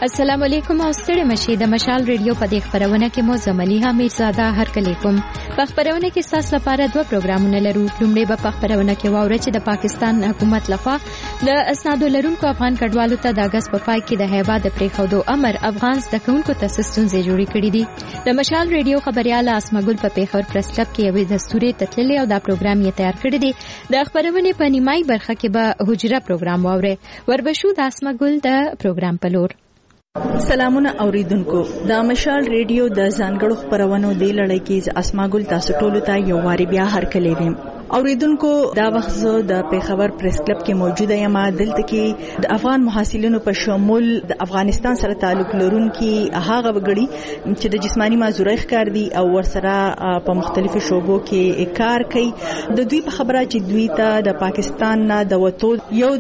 السلام علیکم او ستړي مشي د مشال ریډیو په دې خبرونه کې مو زملیها میرزاده هرکلی کوم. په خبرونه کې تاسو لپاره دوه پروګرامونه لرو. لومړی به په خبرونه کې واورئ چې د پاکستان حکومت لخوا د اسنادو لرونکو افغان کډوالو ته د اگست په پای کې د هیواد پریښودو امر افغان زده کوونکو ته ستونزې جوړې کړې دي. د مشال ریډیو خبريال اسماګل په پیښور پریس کلب کې یوې دستوري تتللې او دا پروګرام یې تیار کړی دی. د خبرونه په نیمای برخه کې به حجره پروګرام واورئ. وربشو د اسماګل د پروګرام په لور. سلامونه اوریدونکو، د مشال ریډیو د ځانګړو خبرونو دی لړۍ کې اسماګل تاسو ټولو ته یو واری بیا هرکلی ویم. اوریدونکو، دا وخت زه د پیښور پریس کلب کې موجوده یم. دلته کې د افغان محصلینو په شمول د افغانستان سره تعلق لرونکي هغه وګړي چې د جسمانی معذورۍ ښکار دي او ورسره په مختلفو شعبو کې کار کوي، د دوی په خبره چې دوی ته د پاکستان نه د وتو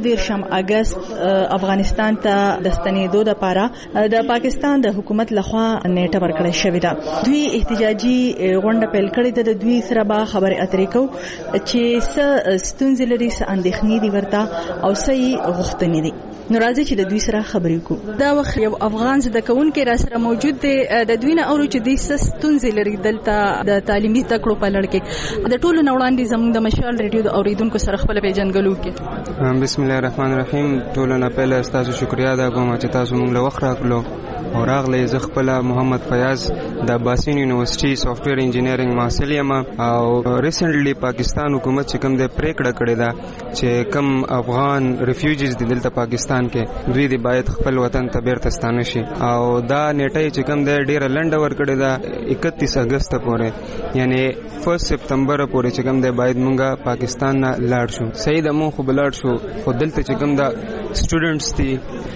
1 اگست افغانستان ته د ستنېدو لپاره د پاکستان د حکومت لخوا نیټه ورکړې شوې ده. دوی احتجاجي غونډه پیل کړې ده. د دوی سره به خبرې اترې کوو چې څه ستونزې لري، څه اندېښنې دي ورته او څه یې غوښتنې دي. نو راځي چې د دوی سره خبرې وکړو. دا وخت یو افغان زده کوونکی را سره موجود دی. د دوی نه اورو چې دوی څه ستونزې لري دلته د تعلیمي زده کړو په لړ کې. د ټولو نه وړاندې زموږ د مشال ریډیو د اوریدونکو سره خپل پیژندګلو کې. بسم الله الرحمن الرحیم. ټولو نه پهله تاسو شکریا ادا کوم چې تاسو موږ له وخت راکړو او راغلی. زه خپل محمد فیاض د باسین یونیورسيټي سافټویر انجینرینګ محصل یم او ریسنټلی پاکستان حکومت چې کوم د پریکړه کړې ده چې کوم افغان ریفیوجیز دي دلته پاکستان کې دوی د باید خپل وطن ته بیرته ستانه شي او دا نیټه چې کوم د ډیره لنډه ور کړې ده 31 اگست پورې، یعنی 1 سپتمبر پورې چې کوم د باید مونږه پاکستان نه لاړ شو. صحیح د مون خو بلاړ شو، خو دلته چې کوم د سټوډنټس دي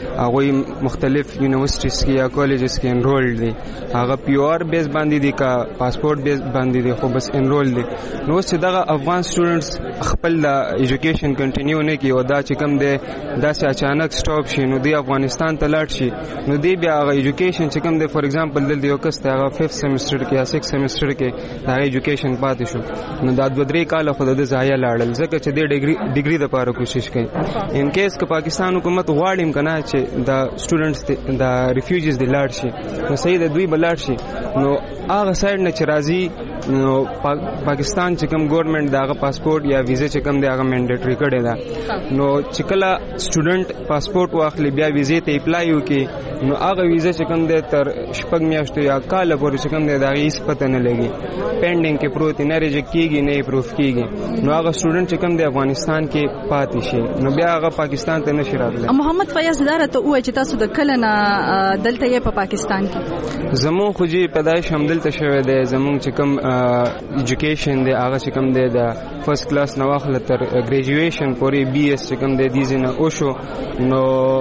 هغه مختلف یونیورسيټیز کې یا کالجز کې انرول دي، هغه پیور بیس باندې دي کا پاسپورت بیس باندې دي، خو بس انرول دي. نو چې دغه افغان سټوډنټس خپل د ایجوکیشن کنټینیو نه کوي او دا چې کوم دی داسې اچانک سټاپ شي نو دی افغانستان ته لاړ شي، نو دی بیا هغه ایجوکیشن چې کوم دی فور ایگزامپل دلته یو کس هغه 5th سیمستر کې یا 6th سیمستر کې دا ایجوکیشن پاتې شو، نو دا 2-3 کال خو د ضایع لاړل ځکه چې د ډیګري د لپاره کوشش کوي. ان کیس که پاکستان حکومت غواړي کنه چې د سټوډنټس د ریفیوجیز د لاړ شي نو صحیح د دوی بلاړ شي، نو هغه سایډ نه چې راځي نو پاکستان چې کوم ګورنمنت داغه پاسپورت یا ویزا چې کوم دی هغه منډیټری کړی دا، نو چې کله سټوډنټ پاسپورت واخلي بیا ویزا ته اپلای وکړي نو هغه ویزا چې کوم دی تر 6 میاشتو یا کال پورې چې کوم دی دا هیڅ پته نه لګي، پینډینګ کې پروت نه ریجیکټ کیږي نه اپروف کیږي، نو هغه سټوډنټ چې کوم دی افغانستان کې پاتې شي نو بیا هغه پاکستان ته نشي راتلی. محمد فیاض داره ته وایي چې تاسو د کله نه دلته یې په پاکستان کې؟ زمون خو جی پیدایش هم دلته شوی دی. زمون چې کوم ایجوکیشن دی هغه چې کوم دی د فرست کلاس نه واخله تر ګریجویشن پورې بي اس چې کوم دی دې نه او شو، نو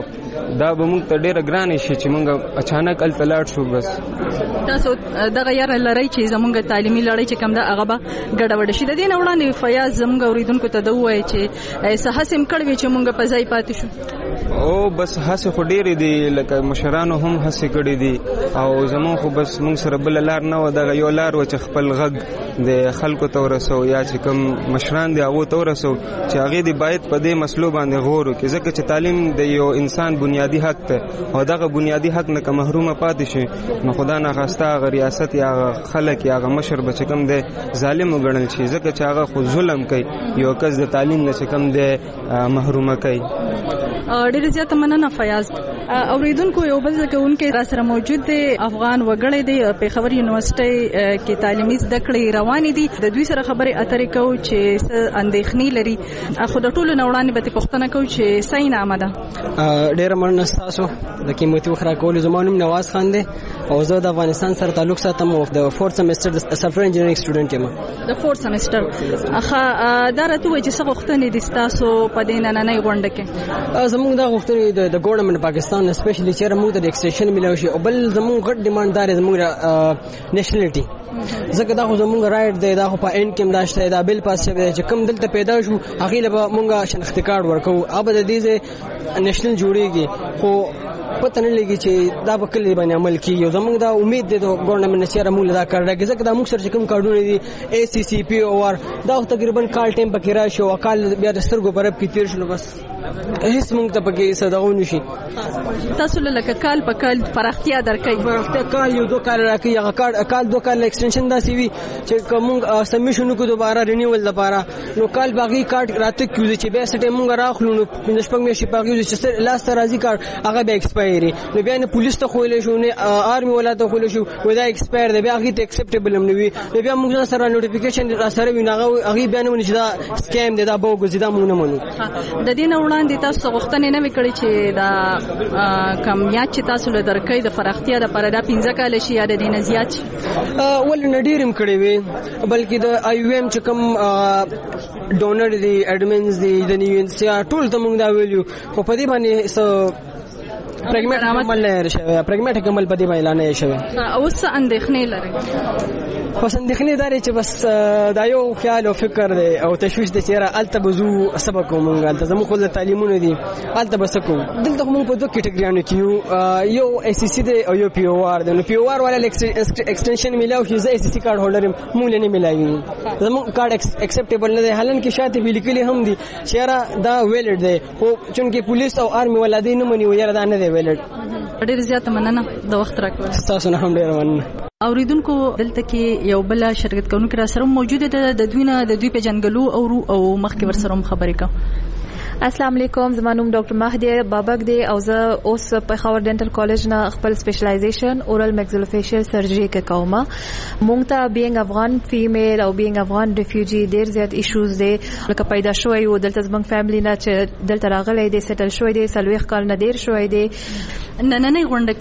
دا به موږ ته ډیره ګران شي چې موږ اچانک التلاړ شو. بس تاسو دغه یار لړۍ چې زموږ تعلیمي لړۍ چې کوم دا هغه به ګډوډ شي. د دې نه وړاندې فیاض زموږ اوریدونکو ته دا وایي چې سهاسم کړوي چې موږ په ځای پاتې شو. او بس هڅه خو ډېرې دي، لکه مشرانو هم هڅې کړې دي او زمون خو بس موږ سره بل لار نه و، دغه یو لار و چې خپل غږ د خلکو ته ورسو یا چې کوم مشران دي هغه ته ورسو چې هغه دی باید په دې مسلو باندې غور وکړي، ځکه چې تعلیم د یو انسان بنیادی حق ته او دغه بنیادی حق نه که محرومه پاتې شي نو خدا نه خواسته هغه ریاست یا خلک یا هغه مشر به چې کوم دی ظالم وګڼل شي، ځکه چې هغه خو ظلم کوي، یو کس د تعلیم نه چې کوم دی محرومه کوي. ډېر زیات مننه فیاض. اوریدونکو یو بل ځکهونکي را سره موجود دی، افغان وګړی دی، پیښور یونیورسيټي کې تعلیمي زده کړې روانې دي. د دوی سره خبرې اترې کوو چې څه اندېښنې لري، خو د ټولو نه وړاندې به پوښتنه کوو چې صحیح نامه ده. ډېره مننه ستاسو د قیمتي وخت راکولو. زما نوم نواز خان دی او زه د افغانستان سره تعلق ساتم او د 4th سیمستر د سافټویر انجینرینګ سټوډنټ یم. د 4th سیمستر دا راته وایي چې څه غوښتنې دي ستاسو په دې نننۍ غونډه کې؟ زموږ دا غوښتنې د ګورنمنت پاکستان اسپیشلی چې موږ ته د ایکسټینشن ملو شي او بل زموږ غټ ډیماند دار زموږ نېشنلټي، ځکه دا خو زموږ رائټ دی، دا خو په ان کې داشته دا بل پاس چې کوم دلته پیدا شو هغه له موږ شناختی کارت ورکو، اوب د دې نېشنل جوړیږي خو پته نه لګي چې دا به کله باندې عمل کیږي. زموږ دا امید دی د ګورنمنت چې موږ دا کار راکړي، ځکه دا موږ سره کوم کارونه دي ACCP او دا تقریبا کال ټیم پکې راشي او کال بیا د سترګو پرب کې تیر شنو بس هیڅ موږ ته پکې صداونه شي. تاسو لکه کال په کال پراختیا درکې کال یو 2 کال راکې هغه کال 2 کال ایکسټنشن داسې وي چې کوم سبمیشن کو دوباره رینیول لپاره نو کال باغی کارت راته کیږي چې به سټه موږ راخلو نو نشپږ مې شي باغی چې لاست راځي کارت هغه به ایکسپایری نو بیا نه پولیس ته خولې شو نه آرمي ولا ته خولې شو ودا ایکسپایر دی بیا هغه ته اکسپټیبل هم نه وي بیا موږ سره نوټیفیکیشن سره ویناغه هغه بیا نه ونی چې دا سکیم دی دا بوګز دا موږ نه منو. د دې نه وړاندې تاسو غوښتنې نه وکړي چې دا کمیات چې تاسو له درکې د فراختیا د پردا 15 کال شي یا د دې نه زیات شي ول نډیرم کړي وي بلکې د IUM چې کوم ډونر دی اډمنز دی د نیونسیا ټول ته موږ دا ویلو خو په دې باندې پرګمټیک عمل په دې باندې اعلان شوی. اوس اندېښنې لري پس اندېښنې داري چې بس دا یو خیال او فکر دی او تشویش د چیرې الته بزو سبق کومه الته زموږ خپل تعلیمونه دي الته بس کوم دلته موږ په دوه کټګریانو کې یو SCC دی او یو POR دی. نو POR والا ایکسټنشن ملاو شي زه SCC کارت هولډر مونږ نه ملایوي زموږ کارت اکسپټیبل نه دی حالانکه شاته ویلیکلی هم دي چیرې دا ویلډ دی خو چونکه پولیس او آرمي ولادي نه مني ویل دا نه دی ویلډ. ډېر زیات مننه د وخت راکړه تاسو نه هم ډېر مننه. اوریدونکو دلته کې یو بل شرکت کوونکی را سره موجود ده د دوی په جنګلو او مخکې ور سره خبرې کوم. السلام علیکم زما نوم ډاکټر مهدی بابک دی او زه اوس په خاور ډینټل کالج نه خپل سپیشلایزیشن اورال میکزیلوفیشل سرجری کې کوم. مونږ ته بینګ افغان فیمیل او بینګ افغان ریفیوجی ډیر زیات ایشوز دي لکه پیدا شوی او دلته زموږ فیملی نه چې دلته راغلی دی سیټل شوی دی سلويخ کال نه ډیر شوی دی. نن غونډه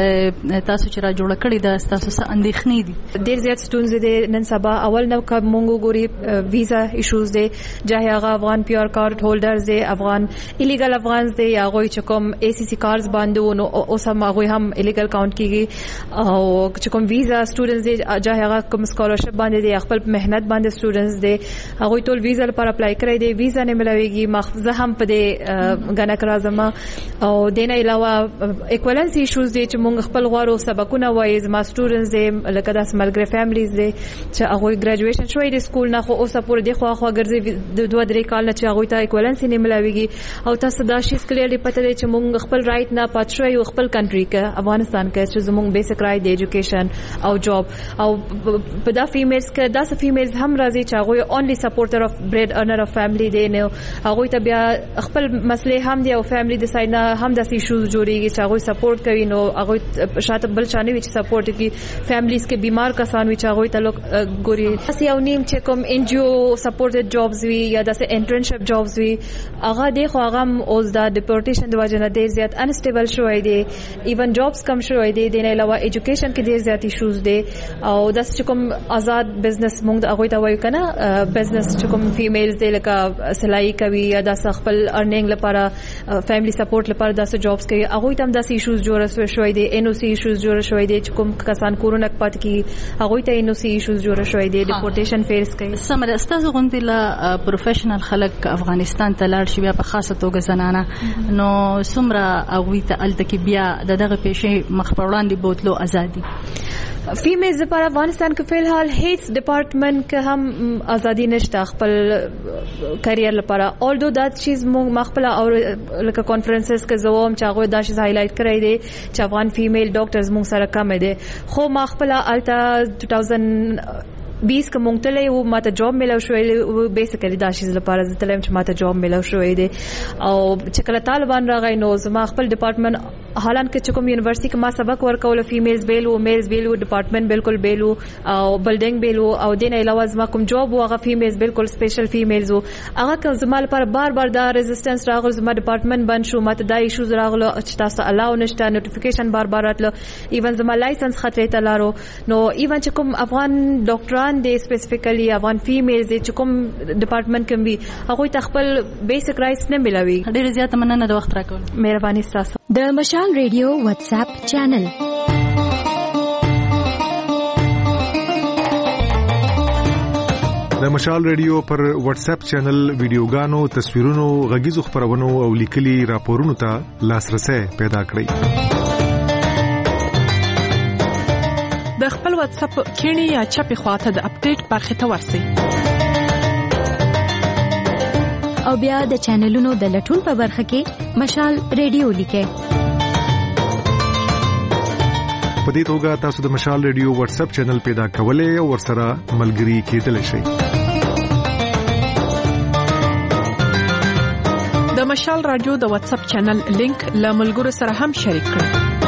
کې تاسو چې را جوړ کړی دا تاسو څه اندېښنې دي؟ ډیر زیات ستونزې دي نن سبا اول نو کب مونږ ګوري ویزا ایشوز دي جاه هغه افغان پیور کارت هولډرز دي افغان ایلیګل افغانز دي یا غوي چې کوم ACC کارز باندې نو اوس هم هغه هم ایلیګل کاونټ کیږي او چې کوم ویزا سټوډنټس دي جاه هغه کوم سکالرشپ باندې دي خپل مهنت باندې سټوډنټس دي هغه ټول ویزا لپاره اپلای کړی دي ویزا نه ملويږي مخزه هم په دې غنک راځم او دینه علاوه ایکوالنسي ایشوز دي چې موږ خپل غواړو سبقونه وایي زما سټوډنټس دي لکه داس ملګری فیملیز دي چې هغه ګریجویشن شوی د سکول نه خو اوسه پورې د خو ګرځي د 2-3 کال نه چې هغه ته ایکوالنسي نه ملاويږي او تاسو دا شي کلیرلی پته دی چې موږ خپل رائټ نه پات شوی او خپل کنټری کې افغانستان کې چې زموږ بیسیک رائټ دی ایجوکیشن او جاب او په دا فیمیلز کې داس فیمیلز هم راځي چې هغه اونلی سپورټر اف بریډ ارنر اف فیملی دی نو هغه ته بیا خپل مسلې هم دی او فیملی د ساید نه هم داسې ایشوز جوړيږي چې هغه سپورټ کوي نو هغه شاته بل چانه وی چې سپورټ کوي فیملیز کې بیمار کسان وی چې هغه ته ګوري اسی او نیم چې کوم NGO سپورټډ جابز وی یا داسې انټرنشپ جابز وی هغه دی خو هغه اوس دا ډیپورټیشن د وجه نه ډیر زیات انسټیبل شوی دی ایون جابز کم شوی دی د نه علاوه ایجوکیشن کې ډیر زیات ایشوز دي او داس چې کوم آزاد بزنس موږ هغه ته وایو کنه بزنس چې کوم فیمیلز دی لکه سلای کوي یا داس خپل ارنینګ لپاره فیملی سپورټ لپاره داس جابز کوي هغه ته هم داس ایشوز جوړ شوی دی NOC ایشوز جوړ شوی دی چې کوم کسان کورونه پات کی هغه ته NOC ایشوز جوړ شوی دی ډیپورټیشن فیس کوي. سمره استاسو غونډه پروفیشنل خلک افغانستان ته لاړ شي بیا په خاصه توګه زنانه نو سمره هغه ته الته کې بیا دغه پیښې مخ په وړاندې بوتلو ازادي فیمیلز لپاره افغانستان کې فی الحال هیڅ ډپارټمنټ کې هم ازادي نشته خپل کرییر لپاره اولدو دا چیز موږ مخبل او لکه کانفرنسز کې زوم چې هغه دا شی هایلایټ کړی دی چې افغان فیمیل ډاکټرز موږ سره کم دي خو مخبل التا 2020 کې مونږ ته له ماته جاب ملو شوې بیسیکلی دا شی لپاره زتلم چې ماته جاب ملو شوې دي او چې کله طالبان راغی نو زما خپل ډپارټمنټ حالانکه چې کوم یونیورسيټي کې ما سبق ورکول فیمیلز بیلو میلز بیلو ډپارټمنټ بالکل بیلو او بلډینګ بیلو او دین علاوه زما کوم جاب هغه فیمیلز بالکل سپیشل فیمیلز هغه که زما لپاره بار دا ریزिस्टنس راغله زما ډپارټمنټ بند شو ماته دا ایشوز راغله چې تاسو الاو نشته نوټیفیکیشن بار راتله ایون زما لایسنس خطرې ته لارو نو ایون چې کوم افغان ډاکټران دي سپیسیفیکلی افغان فیمیلز چې کوم ډپارټمنټ کې وي هغه تخپل بیسیک رائټس نه ملوي. ډېر زیات مننه د وخت راکول مهرباني تاسو. د مشال ریډیو واتس اپ چینل د مشال ریډیو پر واتس اپ چینل ویډیوګانو تصویرونو غږیزو خبرونو او لیکلي راپورونو ته لاسرسي پیدا کړئ. د خپل واتس اپ کینی یا چپی خواته د اپډیټ برخه ته ورسئ او بیا د چینلونو د لټون په برخه کې مشال ریډیو لیکه. په دې توګه تاسو د مشال ریډیو واتس اپ چینل پیدا کولای او ورسره ملګري کېدلی شئ. د مشال رادیو د واتس اپ چینل لینک له ملګرو سره هم شریک کړئ.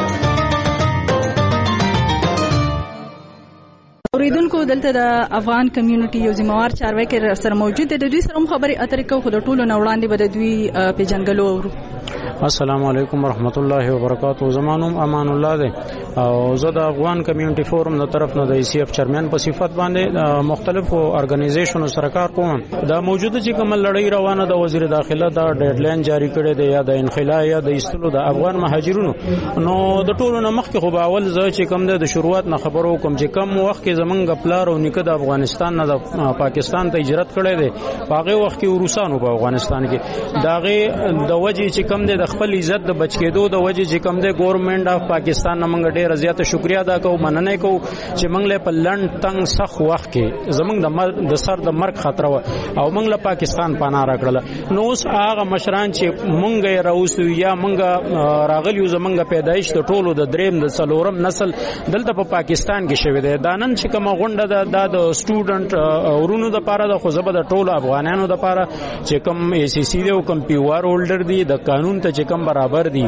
اوریدونکو دلته د افغان کمیونټي یو ذمہوار چارواکي سره موجود دي. د دوی سره خبري اترې کوو. خو د ټولو نه وړاندې به د دوی پیژنګلو اورو. السلام علیکم ورحمت الله وبرکاتہ. زمانوم امان الله دی او زه د افغان کمیونټي فورم د طرف نه د ای سی اف چیرمن په صفت باندې مختلفو ارګنایزیشنونو سره کار کوم. دا موجوده چې کوم لړۍ روانه د وزیر داخله دا ډیډلاین جاری کړی دی یا د انخلا یا د ایستلو د افغان مهاجرونو. نو د ټولو نه مخکې خو به اول زه چې کوم د شروعات نه خبرو کوم چې کوم وخت کې زمونږ پلار او نیکه د افغانستان نه د پاکستان ته هجرت کړی دی. په هغه وخت کې روسانو په افغانستان کې داغه د وجې چې کوم د خپل عزت د بچ کېدو د وجې چې کوم د ګورنمنت اف پاکستان نه موږ ډېر زیاته شکریا ادا کوو، مننه کوو چې موږ له په لند تنگ سخت وخت کې زمونږ د سر د مرګ خطر و او موږ له پاکستان پناه راکړل. نو اوس هغه مشران چې موږ راوستو یا موږ راغلیو زمونږ پیدایش د ټولو د دریم د څلورم نسل دلته په پاکستان کې شوی دی. دا نن چې کوم غونډه ده د سټوډنټ ورونو د پاره د خو زبر د ټولو افغانانو د پاره چې کوم ای سی سی دی او کوم پی آر هولډر دی د قانون ته چې کوم برابر دي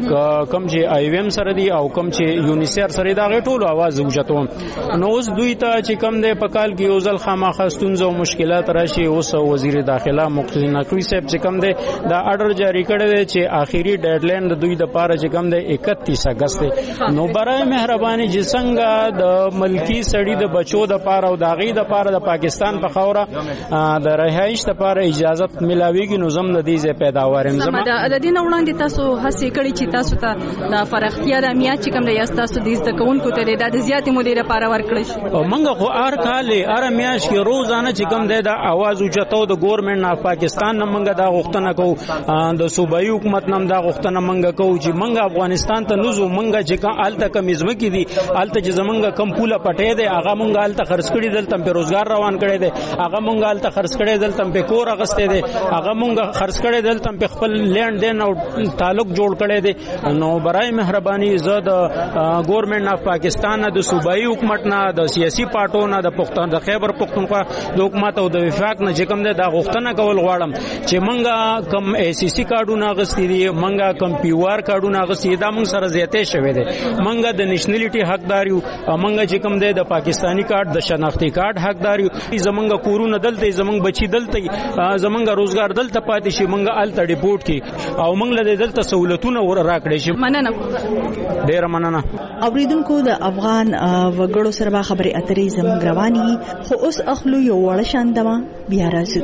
کوم چې آی ویم سره دي او کوم چې یونیسر سره دا ټولو आवाज وجاتو. نو اوس دوی ته چې کوم د پکال کې یو ځل خامخاستونز او مشکلات راشي. اوس وزیر داخله مقتدی نقوی صاحب چې کوم د آرډر جاری کړی دی چې آخري ډیډلاین د دوی د پاره چې کوم د 31 اگست نو برای مهرباني چې څنګه د ملکی سړی د بچو د پاره او د غي د پاره د پاکستان په خوره د رهایش د پاره اجازه ملاويږي نو زم د دې پیداوارم زما د دې نه وړاندې تاسو هڅه کړې چې تاسو ته د فرختیا د امنیت چې کوم د یاستاسو د ځکهونکو ته د زیاتې مودې لپاره ورکړل شي. منګه خو هر کال هر میاش کې روزانه چې کوم د आवाज اوچتو د ګورنمنت نه پاکستان نه منګه دا غوښتنه کوو د صوبایي حکومت نم دا غوښتنه منګه کوو چې منګه افغانستان ته نوزو منګه چې الته کمیزمه کې دي الته چې زمونږه کم پوله پټې ده هغه مونږه الته خرڅ کړي دلته په روزګار روان کړي دي هغه مونږه الته خرڅ کړي دلته په کور اغستې دي هغه مونږه خرڅ کړي دلته په خپل لینډ دین او تعلق جوړ کړي دي. نو برای مهرباني زه د ګورنمنت اف پاکستان نه د صوبایي حکومت نه د سیاسي پارټو نه د پښتون د خیبر پښتونخوا د حکومت او د وفاق نه چې کوم د غوښتنه کول غواړم چې مونږه کم ای سی سی کارډونه غستې دي مونږه کم پی آر کارډونه غستې دا مونږ سره زیاتې شوې دي. مونږه د نېشنلټي حقدار یو مونږه چې کوم د پاکستانی کارت د شناختی کارت حقدار یو. زمونږه کورونه دلته زمونږ بچي دلته زمونږه روزګار دلته پاتې شي مونږه الته ریپورت کی او مونږ له دلته سہولتونه ور راکړې شي. مننه ډیر مننه. اوریدونکو د افغان وګړو سره خبرې اترې زموږ رواني خو اوس اخلو یو وړ شاندما بیا راځو.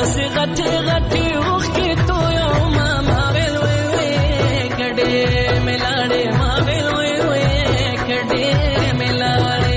پسې غټي غټي اوښکې تویوم ما ویل وی وی کډې مې لاړې ما ویل وی وی کډې مې لاړې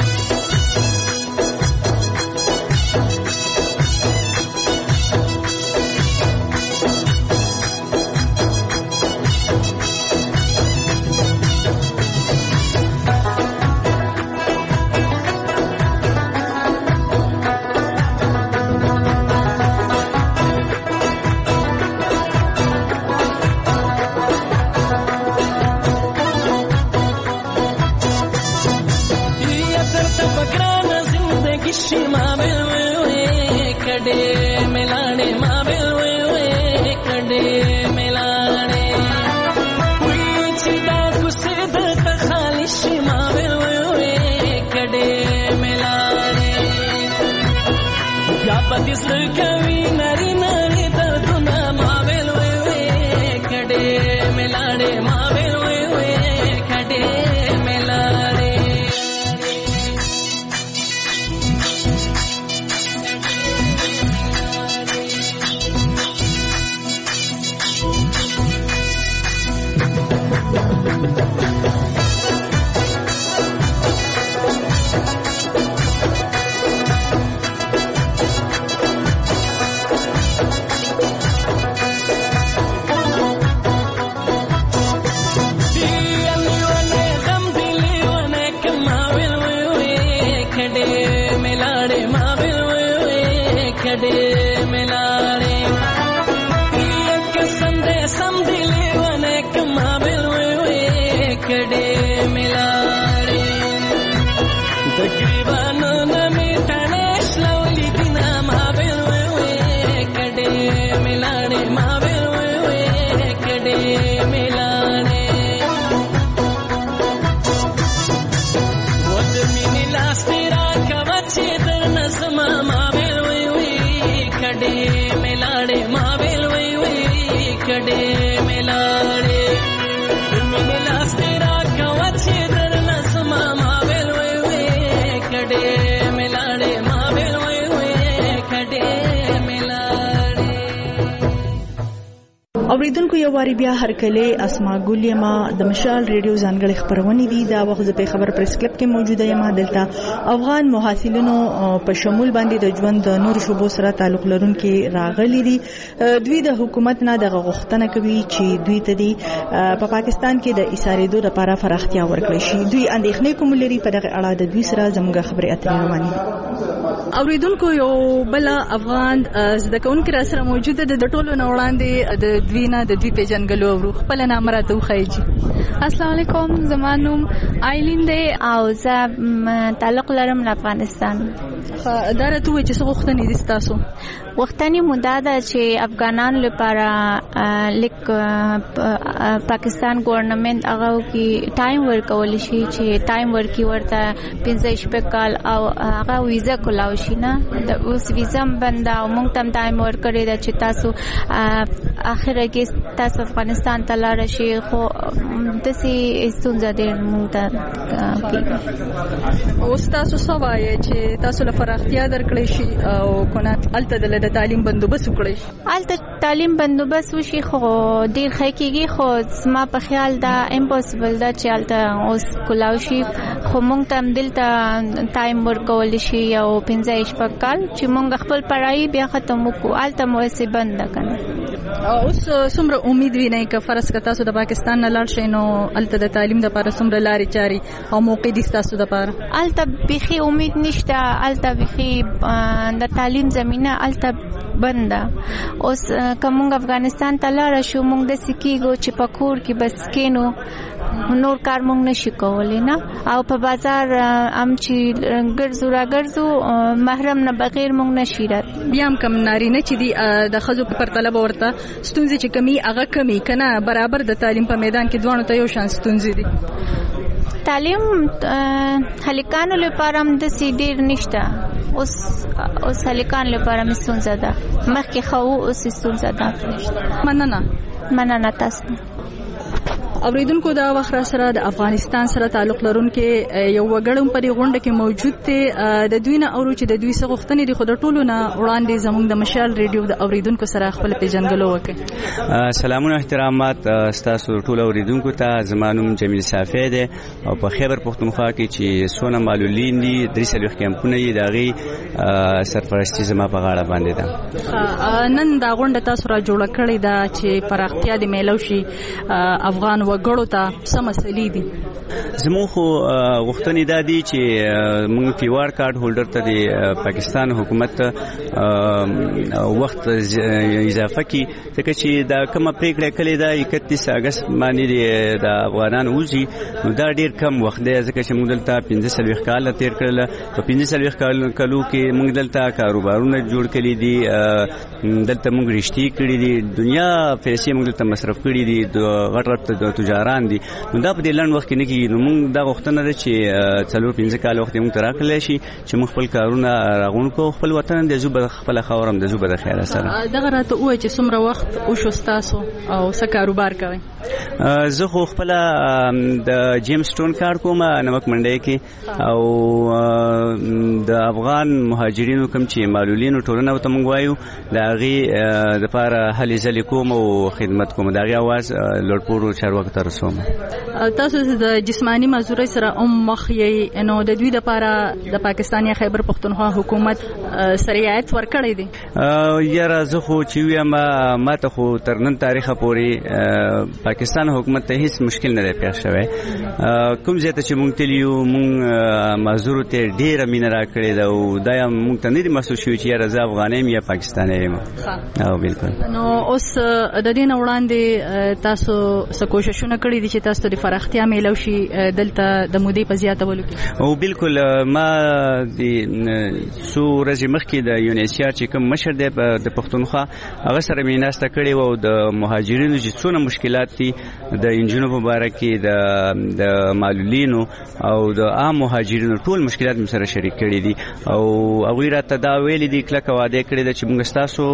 اوریدونکو یو واری بیا هرکله اسما ګولیما د مشال ریډیو ځانګړي خبرونه دي دا وخت په خبر پریس کلب کې موجوده یم دلته افغان محصلینو په شمول باندې د ژوند د نور شوبو سره تعلق لرونکي راغلي دي دوی د حکومت نه د غوښتنه کوي چې دوی ته دي په پاکستان کې د ایساریدو لپاره فراختیا ورکړي شي دوی اندېښنې کوم لري په دغه اړه د دوی سره زموږ خبرې اترې روانې اوریدونکو یو بل افغان زده کوونکی را سره موجوده د ټولو نه وړاندې د دوی نه د دوی پیژنګلو ورو خپل نام راته وخایي السلام علیکم زمانوم آیلین دی او زه تعلق لرم له افغانستان دا راته وایي چې څه غوښتنې دي ستاسو غوښتنې مو دا ده چې افغانانو لپاره لیک پاکستان ګورنمنت هغه کې ټایم ورکول شي چې ټایم ورکي ورته 15 کال او هغه ویزا کولاو شي نه د اوس ویزا بند او موږ تم ټایم ورکړی دا چې تاسو اخر کې تاسو افغانستان ته لاړ شي خو دسي ستونزه ډېر موږ ته کیږي اوس تاسو څه وایي چې تاسو لپاره اختیار درکړی شي او کنه الته د تعلیم بندوبست وکړي شي الته تعلیم بندوبست وشي خو ډېر ښه کیږي خو ما په خیال دا امپوسیبل ده چې الته اوس کولاو شي خو موږ ته دلته ټایم ورکول شي او 15 کال چې موږ خپل پړای بیا ختم وکړو الته مو یې بند کړه اوس څومره امید وینئ که فرض کړه تاسو د پاکستان نه لاړ شئ نو الته د تعلیم لپاره څومره لارې چاري او موقع دي تاسو لپاره الته بيخي امید نشته الته بيخي د تعلیم زمينه الته بنده اوس کوم افغانستان ته لاړ شو موږ د سکیګو چې پکور کې بس کینو نور کار موږ نشو کولای نه او په بازار ام چې ګرځو را ګرځو محرم نه بغیر موږ نشی رات بیا هم کم نارینه چې دی د خزو پر طلب ورته ستونزې چې کمی هغه کمی کنه برابر د تعلیم په میدان کې دوه ته یو شان ستونزې دي تعلیم هلیکانو لپاره هم د سیډیر نشته اوس هلیکان لپاره مستونزه ده مخکې خو اوس ستونزه ده مننه تاسو اوریدونکو دا وخت را سره د افغانستان سره تعلق لرونکي یو وګړم په دې غونډه کې موجود دی. د دوی نه اورو چې د دوی څخه غوښتنې دي خو د ټولو نه وړاندې زموږ د مشال ریډیو د اوریدونکو سره خپل پیژندګلو وکړي. سلامونه احترامات تاسو ټول اوریدونکو ته. زمانوم جمیل صافی دی او په خیبر پختونخوا کې چې سونه معلولین دي 3 کمپونه یې دغه سرپرستی زما په غاړه باندې ده. نن دا غونډه تاسو را جوړه کړې ده چې پراختیا د میلو شي افغان وګړو ته څه مسلې دي؟ زموږ خو غوښتنې دا دي چې موږ پیوار کارت هولډر ته د پاکستان حکومت وخت اضافه کی ځکه چې دا کومه پریکړه کړې ده 31 اگست باندې د افغانان وځي نو دا ډیر کم وخت دی ځکه چې موږ دلته 15 کال تیر کړل. په 15 کالو کې موږ دلته کاروبارونه جوړ کړي دي، دلته موږ رښتې کړي دي، دنیا پیسې موږ دلته مصرف کړي دي، غټ تجاران دي. نو دا په دې لنډ وخت کې نه کېږي. نو موږ دا غوښتنه ده چې 4-5 کال وخت موږ ته راکړلی شي چې موږ خپل کارونه راغونډ کړو، خپل وطن د زوبه خپل خاورم د زوبه د خیره سره. دغه راته وایي چې څومره وخت وشو ستاسو او څه کاروبار کوئ؟ زه خو خپل د جیم سټون کار کوم نمک منډی کې، او د افغان مهاجرینو کوم چې معلولینو ټولنه ته موږ وایو د هغې دپاره هلې ځلې کوم او خدمت کوم، د هغې اواز لوړپوړو چارواکو ته رسوم. تاسو د جسمانی معذورۍ سره مخ یې، نو د دوی دپاره د پاکستان یا خیبر پختونخوا حکومت سره رعایت ورکړی دی؟ یاره زه خو چې ویم ما ته خو تر نن تاریخه پورې پاکستان حکومت ته هیڅ مشکل نه دی پیښ شوی. کوم ځای ته چې موږ تللي یو موږ معذورو ته ډېره مینه راکړې ده او دا موږ ته نه دي محسوس شوي چې یاره زه افغانی یم یا پاکستانی یم. او بالکل. نو اوس د دې نه وړاندې تاسو څه کوششونه کړي دي چې تاسو د پراختیا میلو شي دلته د مودې په زیاتولو کې؟ او بالکل ما د څو ورځې مخکې د یونیسیار چې کوم مشر دی د پښتونخوا هغه سره مې ناسته کړې وه او د مهاجرینو چې څونه مشکلات دي د انجونو په باره کې د معلولینو او د عام مهاجرینو ټول مشکلات مې سره شریک کړي دي او هغوی راته دا ویلي دي کلکه وعده کړې ده چې موږ ستاسو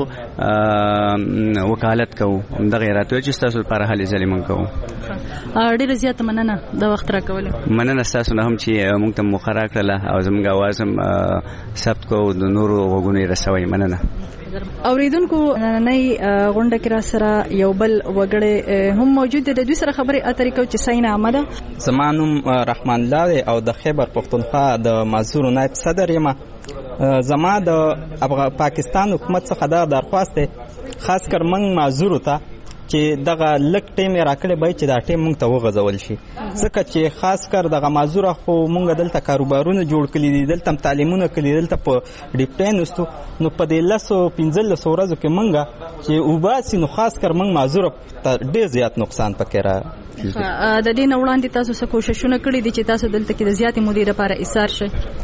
وکالت کوو. همدغه یې راته ویل چې ستاسو لپاره هلې ځلې موږ کوو. ډېره زیاته مننه د وخت راکولو. مننه ستاسو نه هم چې موږ ته موخه راکړله او زموږ اواز هم ثبت کوو، د نورو غوږونو یې رسوئ. مننه. اوریدونکو نننۍ غونډه کې را سره یو بل وګړی هم موجود دی، د دوی سره خبرې اترې کوو چې سین عامه ده. زما نوم رحمان الله دی او د خیبر پختونخوا د معذورو نایب صدر یم. زما د پاکستان حکومت څخه دا درخواست دی خاص کر موږ معذورو ته چې دغه لک ټیم راکړی باید چې دا ټیم موږ ته وغځول شي، ځکه چې خاص کر دغه معذوره خو موږ دلته کاروبارونه جوړ کړي دي، دلته تعلیمونه کړي، دلته په ډیپټی نستو. نو په دې 10-15 ورځو کې موږ چې وباسي نو خاص کر موږ معذوره ته ډېر زیات نقصان پکې را. د دې نه وړاندې تاسو څه کوششونه کړي دي چې تاسو دلته کې د زیاتې مودې لپاره ایثار شئ؟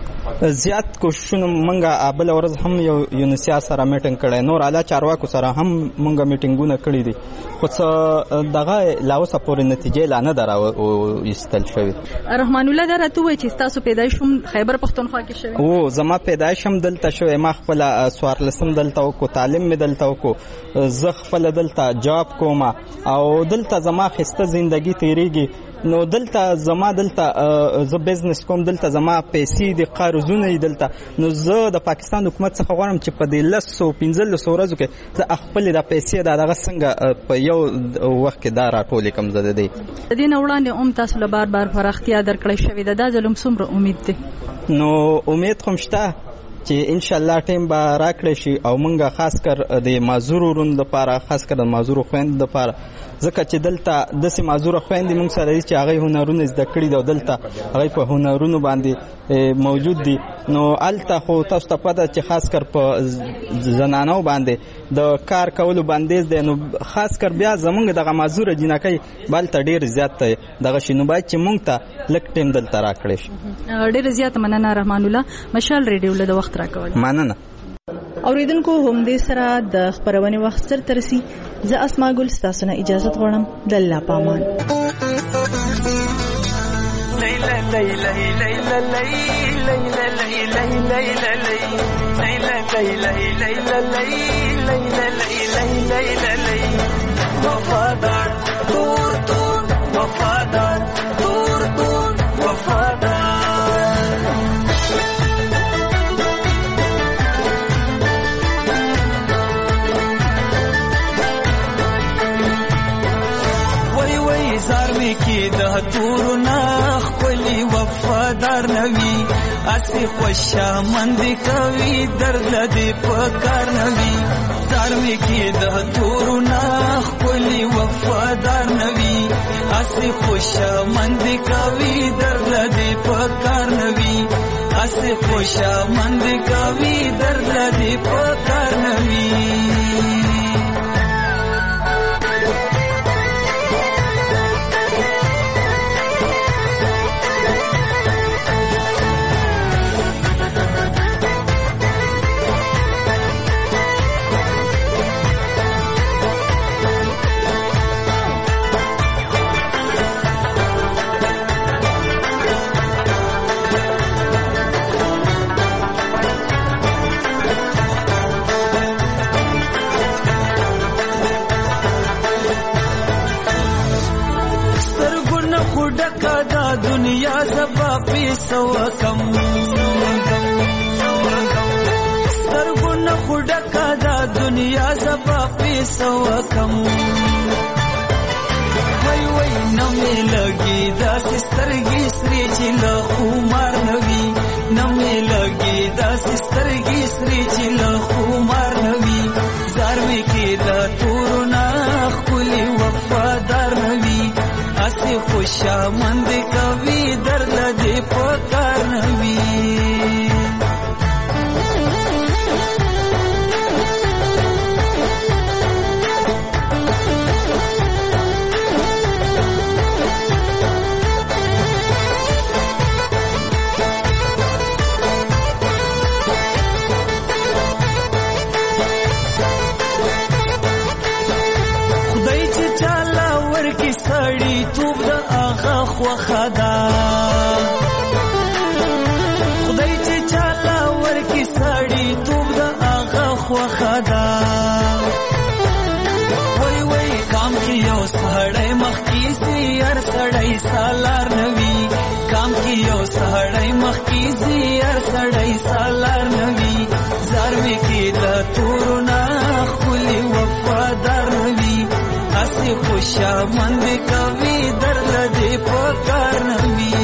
زیات کوششونه منګه بل ورځ هم یو یونیسیا سره میټینګ کړی، نور اعلی چارواکو سره هم منګه میټینګونه کړي دي، خو څه دغه لا اوسه پورې نتیجې لا نه ده راویستل شوې. رحمان الله دا راته وایي چې تاسو پیدایش هم خیبر پختونخوا کې شوی؟ او زما پیدایش هم دلته شوی، ما خپل 14 دلته وکړو، تعلیم مې دلته وکړو، زه خپل دلته جاب کوم او دلته زما خسته زندگی تیریږي. نو دلته زما دلته زه بزنس کوم، دلته زما پیسې د قرضونه دلته. نو زه د پاکستان حکومت څخه غواړم چې په دې 10-15 ورځو کې زه خپل د پیسې دغه څنګه په یو وخت کې دا راټولې کم زده دي. د دې نه وړاندې هم تاسو له بار بار پراختیا درکړی شوې ده، دا ځل هم څومره امید دی؟ نو امید خو شته چې ان شاء الله ټیم به راکړی شي او مونږه خاص کر د معذورو لپاره، خاص کر د معذورو خويند لپاره، ځکه چې دلته داسې معذور خويندې مونږ سره دي چې هغه هنرونه زده کړي دي او دلته هغه په هنرونو باندې موجود دي. نو الته خو تاسو ته پته چې خاص کر په زنانو باندې د کار کولو باندې دی، نو خاص کر بیا زمونږ دغه معذور جنکۍ بلته ډیر زیات دغه شنو باید چې مونږ ته لک ټیم دلته راکړي شي. ډیر زیات مننه رحمان الله، مشال ریډیو له وخت راکول. مننه. اوریدونکو هم دې سره د خبرونې وخت سره ترسي. زه اسماء ګل ستاسو نه اجازه غواړم. د الله پامان. ليلى ليلى ليلى ليلى ليلى ليلى ليلى ليلى ليلى وفادار تور تور وفادار تور تور وفادار وای وای زار می کې د تور نخ کولی وفادار نوی اسی خوشا مند کوي درد دې پکار نوی زار می کې د تور نخ کولی وفادار نوی اسی خوشا مند کوي درد دې پکار نوی اسی خوشا مند کوي درد دې پکار نوی دنیا زبا پیسو کم سترګونه خډکا دا دنیا زبا پیسو کم وای وای نمې لګي دا سترګې سری چې له خمار نوي نمې لګي دا سترګې سری چې له خمار نوي زار مې کې دا تورونه خولي وفادار نوي اسی خوشا مند کوي درد دې پکار نوي وخدا خدای چې چاله ورکی سړی توب د هغه وخدا وای وای کام کې یو سړی مخکې سي هر سړی سالار نوي کام کې یو سړی مخکې سي هر سړی سالار نوي زار می کې د تورنا خولي وفادار نوي اسی خوشا مند کوي درد دې پکار نوي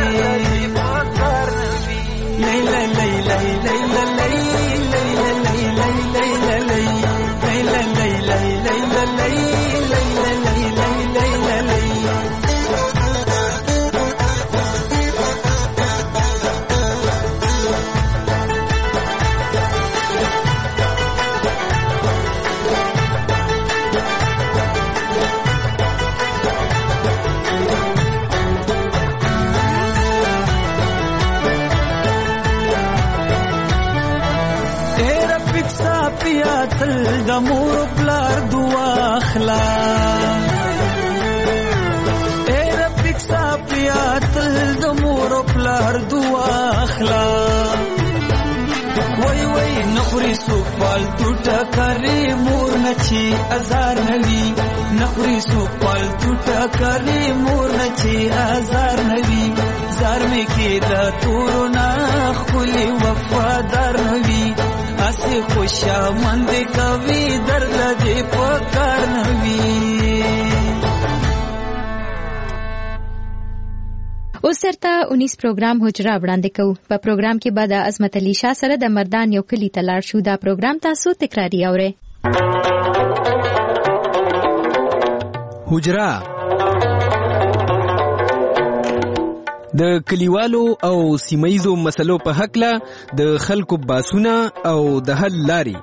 لیلا لیلا لیلا لیلا لیلا لیلا لیلا تل د مور پلار دعا اخلا اے رب پکسا پیا تل د مور پلار دعا اخلا وای وای نخوري سوپال ټوټه کرے مور نچي ازار نوي نخوري سوپال ټوټه کرے مور نچي ازار نوي زار می کې د تورنا خولي وفادار نوي اسی خوشا مند کوي درد دې پکار نوي اوس سرته 19 پروګرام حجره وړاندې کوو په پروګرام کې بعد عظمت علي شاه سره د مردان یو کلی تلار شو دا پروګرام تاسو تکراری اورئ حجره د کلیوالو او سیمایزو مسلو په حق له د خلکو باسونه او د حل لاري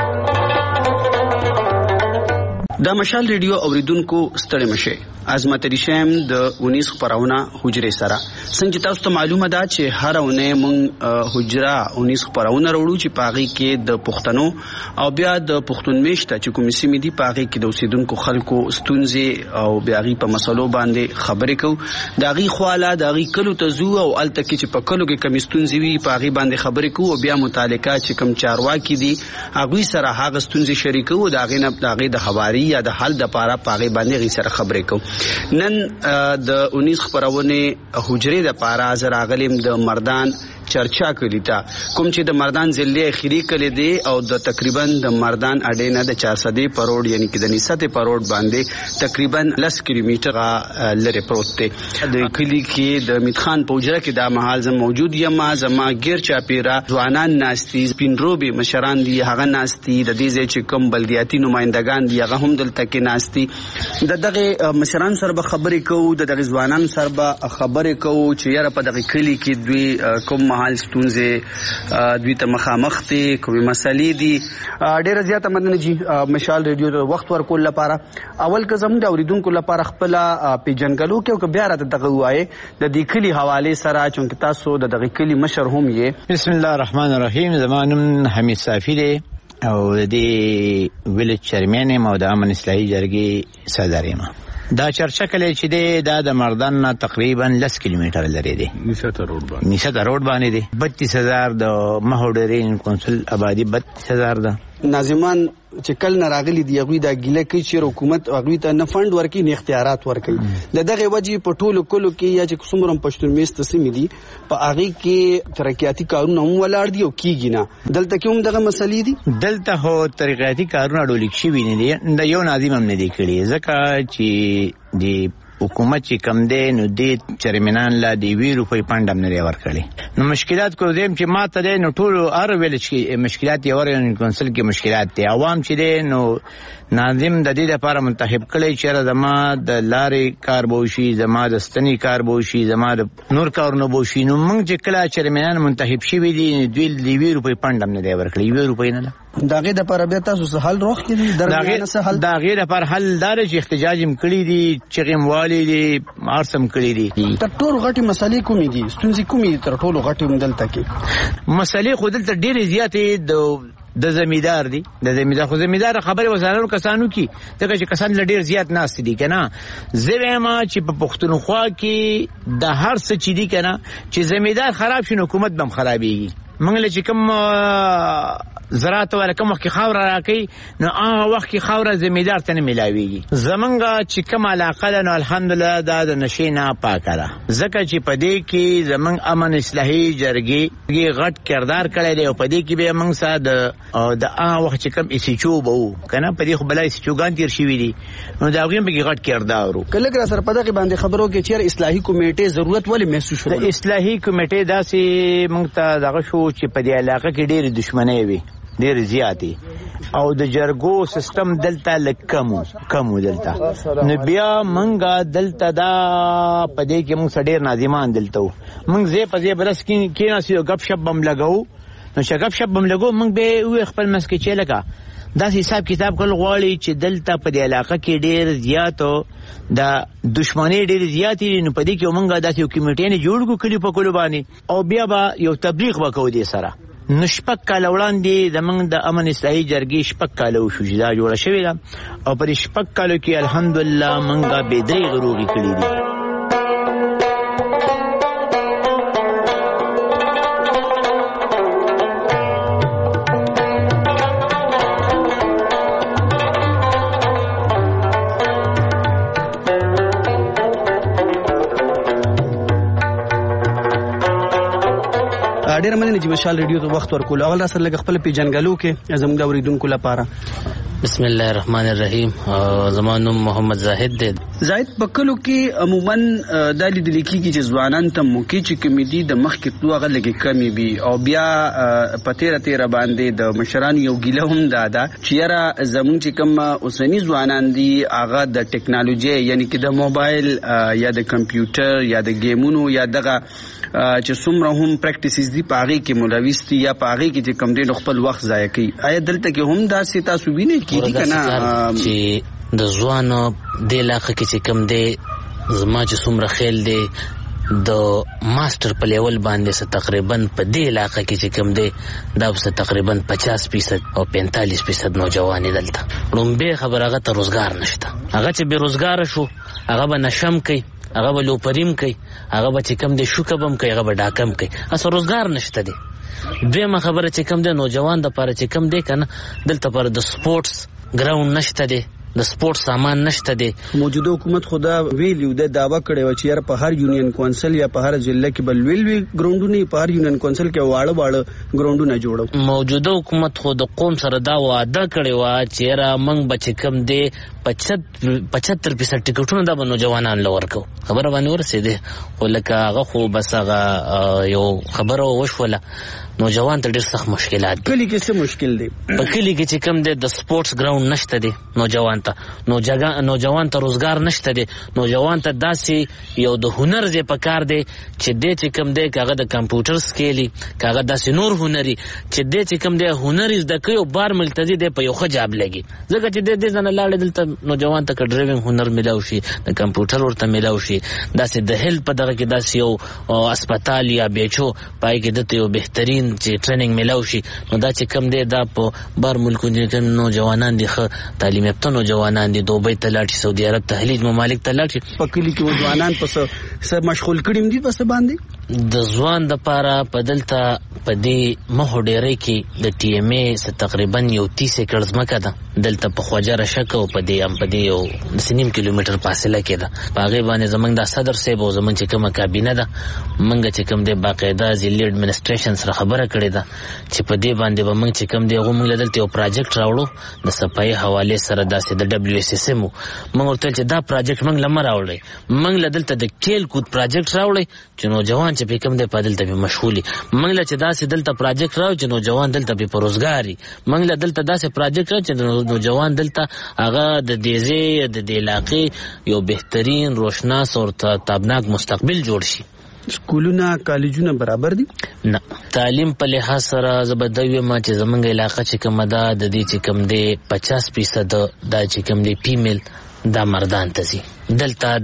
دا مشال ریډیو اوریدونکو ستړي مشه عظمت علي شام د 19 خبرونه حجره سره څنګه تاسو ته معلومه ده چې هر اونۍ مونږ حجره 19 خبرونه وروړو چې پاغي کې د پښتنو او بیا د پښتون میشته چې کوم سیمې دي پاغي کې د اوسیدونکو خلکو ستونزې او بیاغي په مسلو باندې خبرې کوو داغي خواله داغي کلو ته زو او الته کې چې په کلو کې کم ستونزې وي پاغي باندې خبرې کوو او بیا متعلقه چې کم چارواکي دي هغه سره هغه ستونزې شریکو داغي نه داغي د حواري یا د حل د پاره پاغي باندې غي سره خبرې کوو نن د 19 خبرونه حجرې د پارا زر اغلم د مردان چرچا کړی تا کوم چې د مردان ضلع اخیری کړي دی او د تقریبا د مردان اډې نه د 400 پروړ یعنی کې د 90 پروړ باندې تقریبا 10 کیلومتره لري پروت دی د کلی کې د میتخان پوجره کې د محل زم موجود یم زما غیر چاپیرا ځوانان ناشتي سپینروبي مشران دی هغه ناشتي د دې چې کوم بلدیاتي نمائندگان دی هغه هم دلته کې ناشتي دغه مشران سره خبرې کوو دغه ځوانان سره خبرې کوو چې یاره په دغه کلی کې دوی کوم محل ستونزه دوی ته مخامخ دي کومه مسلې دي ډېر زیاته مدنه جی مشال ریډیو ته وخت ورکول لپاره اول که زموږ د اوریدونکو لپاره خپل پیجنګلو کې بیا راته دغه وایي د دې کلی حواله سره چې تاسو د دغه کلی مشر هم یې. بسم الله الرحمن الرحیم. زمانم حمید صافی دی او د ویلج چیرمن مو د امن اصلاحي جرګې صدر یم. دا چرچا کلی چې دی دا د مردان نه تقریبا 10 کیلومتر لري دی. نسته روډ باندې دی. 32000 د مهوډرین کونسل آبادی 32000 ده. ناظمان چې کل نه راغلي دی غوی دا ګیله کوي چې حکومت غوی ته نه فند ورکړي نه اختیارات ورکړي د دغه وجې په ټولو کلو کې یا چې څومره پښتون میست سیمې دي په هغه کې ترقیاتي کارونه هم ولاړ دي او کیږي نه دلته کې هم دغه مسلې دي. دلته هو ترقیاتي کارونه ډول شي ویني دي د یو ناظم هم نه دی کړی ځکه چې دی حکومت چې کم دی نو دې چرمنان لا دی 20 روپۍ پاند هم نه ورکړي نو مشکلات کو دیم چې ماته دی نو ټول ار ویل چې مشکلات یې ورن کونسل کې مشکلات دي عوام چې دی نو ناظم د دې لپاره منتخب کړي چې زما د لارې کار بوشي زما د ستنی کار بوشي زما د نور کارونه بوشي نو موږ چې کله چرمنان منتخب شي وي دي 20 روپۍ پاند هم نه ورکړي 20 روپۍ نه داغه د پر بیا تاسو سه حل روخ کړي درمیانه سه حل داغه د پر حل دار چې احتجاج هم کړی دي چغم والی دي ارسم کړی دي تر ټولو غټي مسلې کومې دي ستونزې کومې تر ټولو غټي مدلته کې مسلې خو دلته ډېرې زیاتې د زمیدار دي د زمیدار خو زمیدار خبره وزارو کسانو کی دغه چې کسان لډیر زیات ناس دي کنه زما چې په پښتونخوا کې د هر څه چې دي کنه چې زمیدار خراب شي حکومت بم خرابيږي منګل چې کوم زراعت ولا کوم وخت خاور راکې نو هغه وخت کې خاور زمیدار ته نه ملاويږي زمونږ چې کوم علاقه نو الحمدلله دا د نشي نه پاکره ځکه چې پدې کې زمونږ امن اصلاحي جرګې غټ کردار کړی دی او پدې کې به موږ ساده د هغه وخت چې کوم ایسیچو بو کنه پدې خو بلای ایسیچوګان تیر شي وي دي نو دا غویم به غټ کردارو کله کله سره پدې باندې خبرو کې چې اصلاحي کمیټه ضرورت ولې محسوس شو د اصلاحي کمیټه داسې موږ ته دغه شو چې په دې علاقه کې ډېر دښمنۍ وي ډېر زیاتې او د جرګو سیستم دلته کمو دلته نو بیا منګه دلته دا پدې کې موږ ډېر ناظمان دلته موږ زه په دې برس کې ناسي غب شپ بم لګاو نو چې غب شپ بم لګاو موږ به خپل مسکه چې لګا دا حساب کتاب کول غواړي چې دلته په دې علاقه کې ډېر زیاتو د دښمنۍ ډېر زیاتې نو پدې کې موږ داسې کمیټې نه جوړ کړو په کلو باندې او بیا به یو تبلیغ وکړو دې سره نشپک کال وړاندې زمونږ د امن اصلاحي جرګې شپک کال وشو چې دا جوړه شوې ده او پر شپک کالو کې الحمدلله منګه به درې غروغي کړې دي. ډیر مننه چې مشال ریډیو ته وخت ورکول اول سره لګ خپل پیجنګلو کې زموږ د اوریدونکو لپاره. بسم الله الرحمن الرحیم. زمانو محمد زاهد دی. زاهد بکلو کې عموما د لیدل کېږي چې ځوانان ته موکي چې کمیدي د مخ کې توغه لګي کمی وي او بیا پتیره تیره باندې د مشران یو ګیله هم دادا چې را زمون چې کوم اوسنی ځوانان دي هغه د ټیکنالوژي یعنی کې د موبایل یا د کمپیوټر یا د گیمونو یا دغه چې څومره هم پریکټیسز دي پاغي کې ملوث دي یا پاغي کې چې کم دي خپل وخت ضایع کوي. آیا دلته کې هم داسې تاسو وینئ کیږي کنه چې د ځوانو د علاقې کې چې کم دي زما چې څومره خیل دي د ماستر په لیول باندې څه تقریبا په دې علاقې کې چې کم دي دا څه تقریبا 50% او 45% نوجوان دلته لومبه خبره هغه ته روزګار نشته هغه چې بیروزګار شو هغه به نشم کوي هغه به لوپریم کوي هغه به چې کم دي شوکبم کوي هغه به ډاکم کوي اصل روزګار نشته دي. دویمه خبره چې کم دي نوجوان د پاره چې کم دي کنه دلته پر د سپورتس ګراوند نشته دي د سپورت سامان نشته دی. موجوده حکومت خدا ویلیو د داوا کړی و چې په هر یونین کونسل یا په هر ضلع کې بل ویلوي ګراوندونه په هر یونین کونسل کې واړه ګراوندونه جوړو. موجوده حکومت خو د قوم سره دا وعده کړی و چې را موږ بچ کم دی 75% ټیکټونه د نوجوانان لور کو خبره باندې ورسېده خو لکه هغه خو بس هغه یو خبره وشوله نوجوان ته ډېر سخت مشکلات دي. کلی کې څه مشکل دي؟ په کلی کې چې کم دی د سپورتس ګراوند نشته دی نوجوان ته روزګار نشته دی. نوجوان ته داسې یو د هنر ځای په کار دی چې دی چې کم دی کاغه د کمپیوټر سکیلی کاغه داسې نور هنري چې دی چې کم دی هنري زده کوي او بار ملتزي دی په یو ښه جاب لګي ځکه چې دی ځنه لاړې دلته نوجوان ته ډرایوینګ هنر ملاو شي د کمپیوټر ورته ملاو شي داسې د هیلث په دغه کې داسې یو هسپتال یا بیچو پای کې دته یو بهترین چې ټریننګ ملاو شي نو دا چې کم دی دا په بار ملکونو کې نوجوانان دي ښه تعلیم یافته نوجوانان دي دوبۍ ته لاړ شي سعودي عرب ته خلیج ممالک ته لاړ شي. په کلی کې ځوانان په څه مشغول کړي دي په څه باندې د ځوان د پاره په دلته په دې مخ ډېرې کې د ټي ام ای څه تقریبا یو 30 ایکړ ځمکه ده دلته په خواجه رشک او په دې یو 9 کیلومتر فاصله کې ده په هغه باندې زمنګ د صدر صاحب او زمنګ چې کومه کابینه ده منګه چې کوم دی باقاعده ضلعي اډمنسټریشن سره خبره کړې ده چې په دې باندې به موږ چې کوم دی هغه موږ دلته یو پروجیکټ راوړو د صفایي حواله سره داسې د دبليو اس اس ام موږ ورته چې دا پروجیکټ موږ لمر راوړی موږ دلته د کېل کود پروجیکټ راوړی چې نوجوان چې په کوم دی په دلته به مشغولي موږ چې داسې دلته پروجیکټ راوړو چې نوجوان دلته به روزګاری موږ دلته داسې پروجیکټ راوړو چې نوجوان دلته هغه د دې علاقې یو بهترین روشناس او تابناک مستقبل جوړ شي. سکولونه کالجونه برابر دي؟ نه تعلیم په لحاظ سره زبردوی ما چې زمونږ علاقه چې کومه ده د دې چې کوم دی 50% دا چې کوم دی فیمیل دا مردان ته زی دلته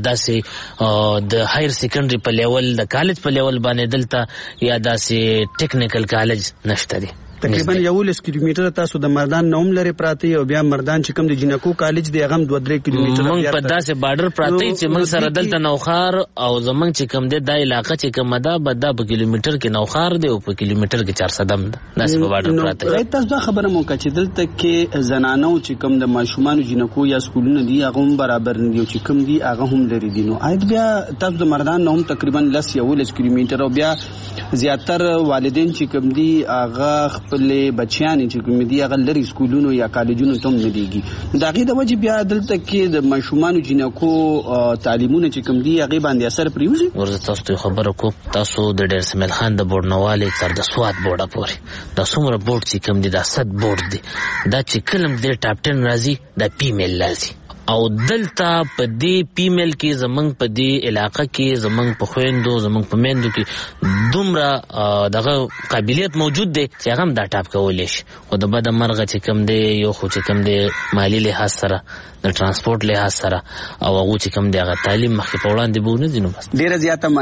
داسې د هایر سیکنډري په لیول د کالج په لیول باندې دلته یا داسې ټیکنیکل کالج نشته دی. تقریبا 11 کیلومتر تاسو د مردان نوم لري پراته او بیا مردان چې کوم د جنکو کالج دی هغه 2-3 کیلومتر موږ په داسې بارډر پراته چې موږ سره دلته نوخار او زمنګ چې کوم دی د علاقې چې کوم ده بدا په کیلومتر کې نوخار دی او په کیلومتر کې 400 دم ده داسې په بارډر پراته. تاسو دا خبره مو کړه چې دلته کې زنانو چې کوم د ماشومان جنکو یا سکولونه دی هغه هم برابر نه دي چې کوم دی هغه هم لري دي. نو آید بیا تاسو د مردان نوم تقریبا 11 کیلومتر او بیا زیاتر والدین چې کوم دی هغه خپل بچیان چې کوم دي هغه لري سکولونو یا کالجونو ته نه دیږي دا غي د وجه بیا دلته کې د ماشومان جنکو تعلیمونه چې کوم دي هغه باندې اثر پریوزي. ورته تاسو خبره کو تاسو د ډیر سمیل خان د بورډنوالې تر د سواد بورډه پورې د څومره بورډ چې کوم دي د 100 بورډ دي دا چې کلم د ټاپ 10 راځي د فیمیل راځي او دلته په دې فیمیل کې زمنګ په دې علاقه کې زمنګ په خويندو زمنګ په میندو کې دومره دغه قابلیت موجود دی چې هغه دا ټاپ کولای شي او د بد مرغه چې کم دی یو خو چې کم دی مالی لحاظ سره د ترانسپورت لحاظ سره او هغه چې کم دی هغه تعلیم مخکې په وړاندې بونه دي. نو بس ډیره زیاته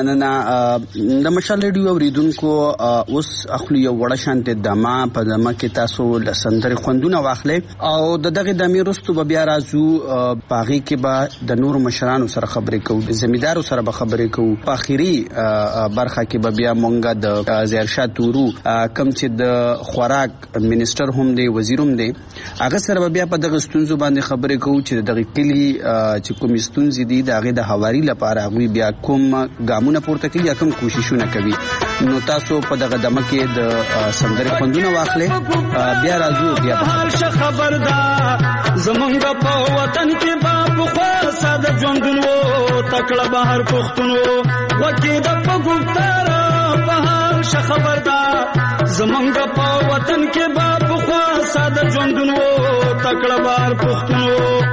مننه د مشال ریډیو اوریدونکو اوس اخلو یو وړه شانت دما په دما کې تاسو لسندري خوندونه واخلې او دغه دمه رستو بیا راځو باغی کې به د نور مشرانو سره خبرې کوو زمیدارو سره به خبرې کوو په اخیری برخه کې به بیا مونږه د زیرشاه تورو کم چې د خوراک منیسټر هم دی وزیر هم دی هغه سره بیا په دغه ستونزو باندې خبرې کوو چې دغه کلی چې کوم ستونزې دي دغه د حواري لپاره هغه بیا کوم ګامونه پورته کوي یا کوم کوششونه کوي. نو تاسو په دغه دمه کې د سندري خوندونه واخلې بیا راځو بیا خبردار زمونږ په وطن کې باب خو ساده ژوندونو تکړه بهر پښتونو وکي د پګوتار بهر ش خبردار زمونږ په وطن کې باب خو ساده ژوندونو تکړه بهر پښتونو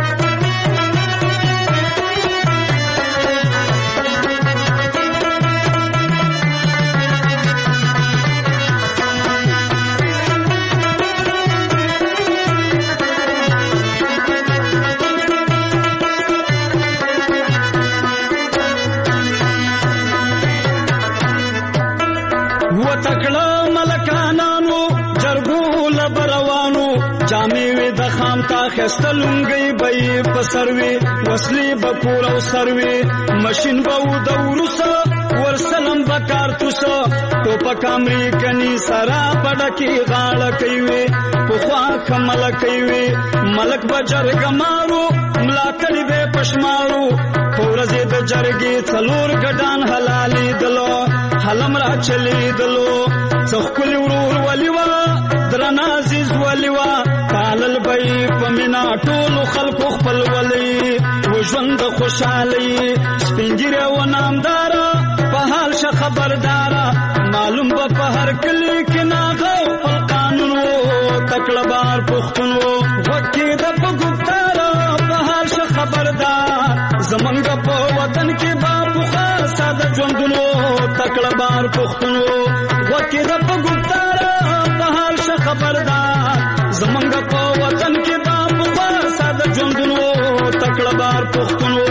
تکړه ملکانانو جرګو لبروانو جامې وې د خام تا خستلونګي بې پسروي وسلې بپور او سروي ماشين به د ورسه ور سلام بکار توسو ټوپک امریکنی سرا پډکی غاړه کوي پخوا کمل کوي ملک بجرګ مارو ملاتړي به پښمارو پورزه د جرګي څلور ګډان حلالي دلو حلم را چلی دلو څخکل ورور ولیوا درنا عزیز ولیوا کالل بای پمینا ټول خلق خپل ولی وژوند خوشالي سپینګره و نامدار په حال ش خبردار معلوم په هر کلی کې ناغو قانون وو تکړه بار پښتون وو وکي د پګوتار په حال ش خبردار زمنګ په وطن کې باپ خاصه د ژوندونو تکړه بار پښتون وو وکي د پګوتار په حال ش خبردار زمنګ په وطن کې باپ خاصه د ژوندونو تکړه بار پښتون وو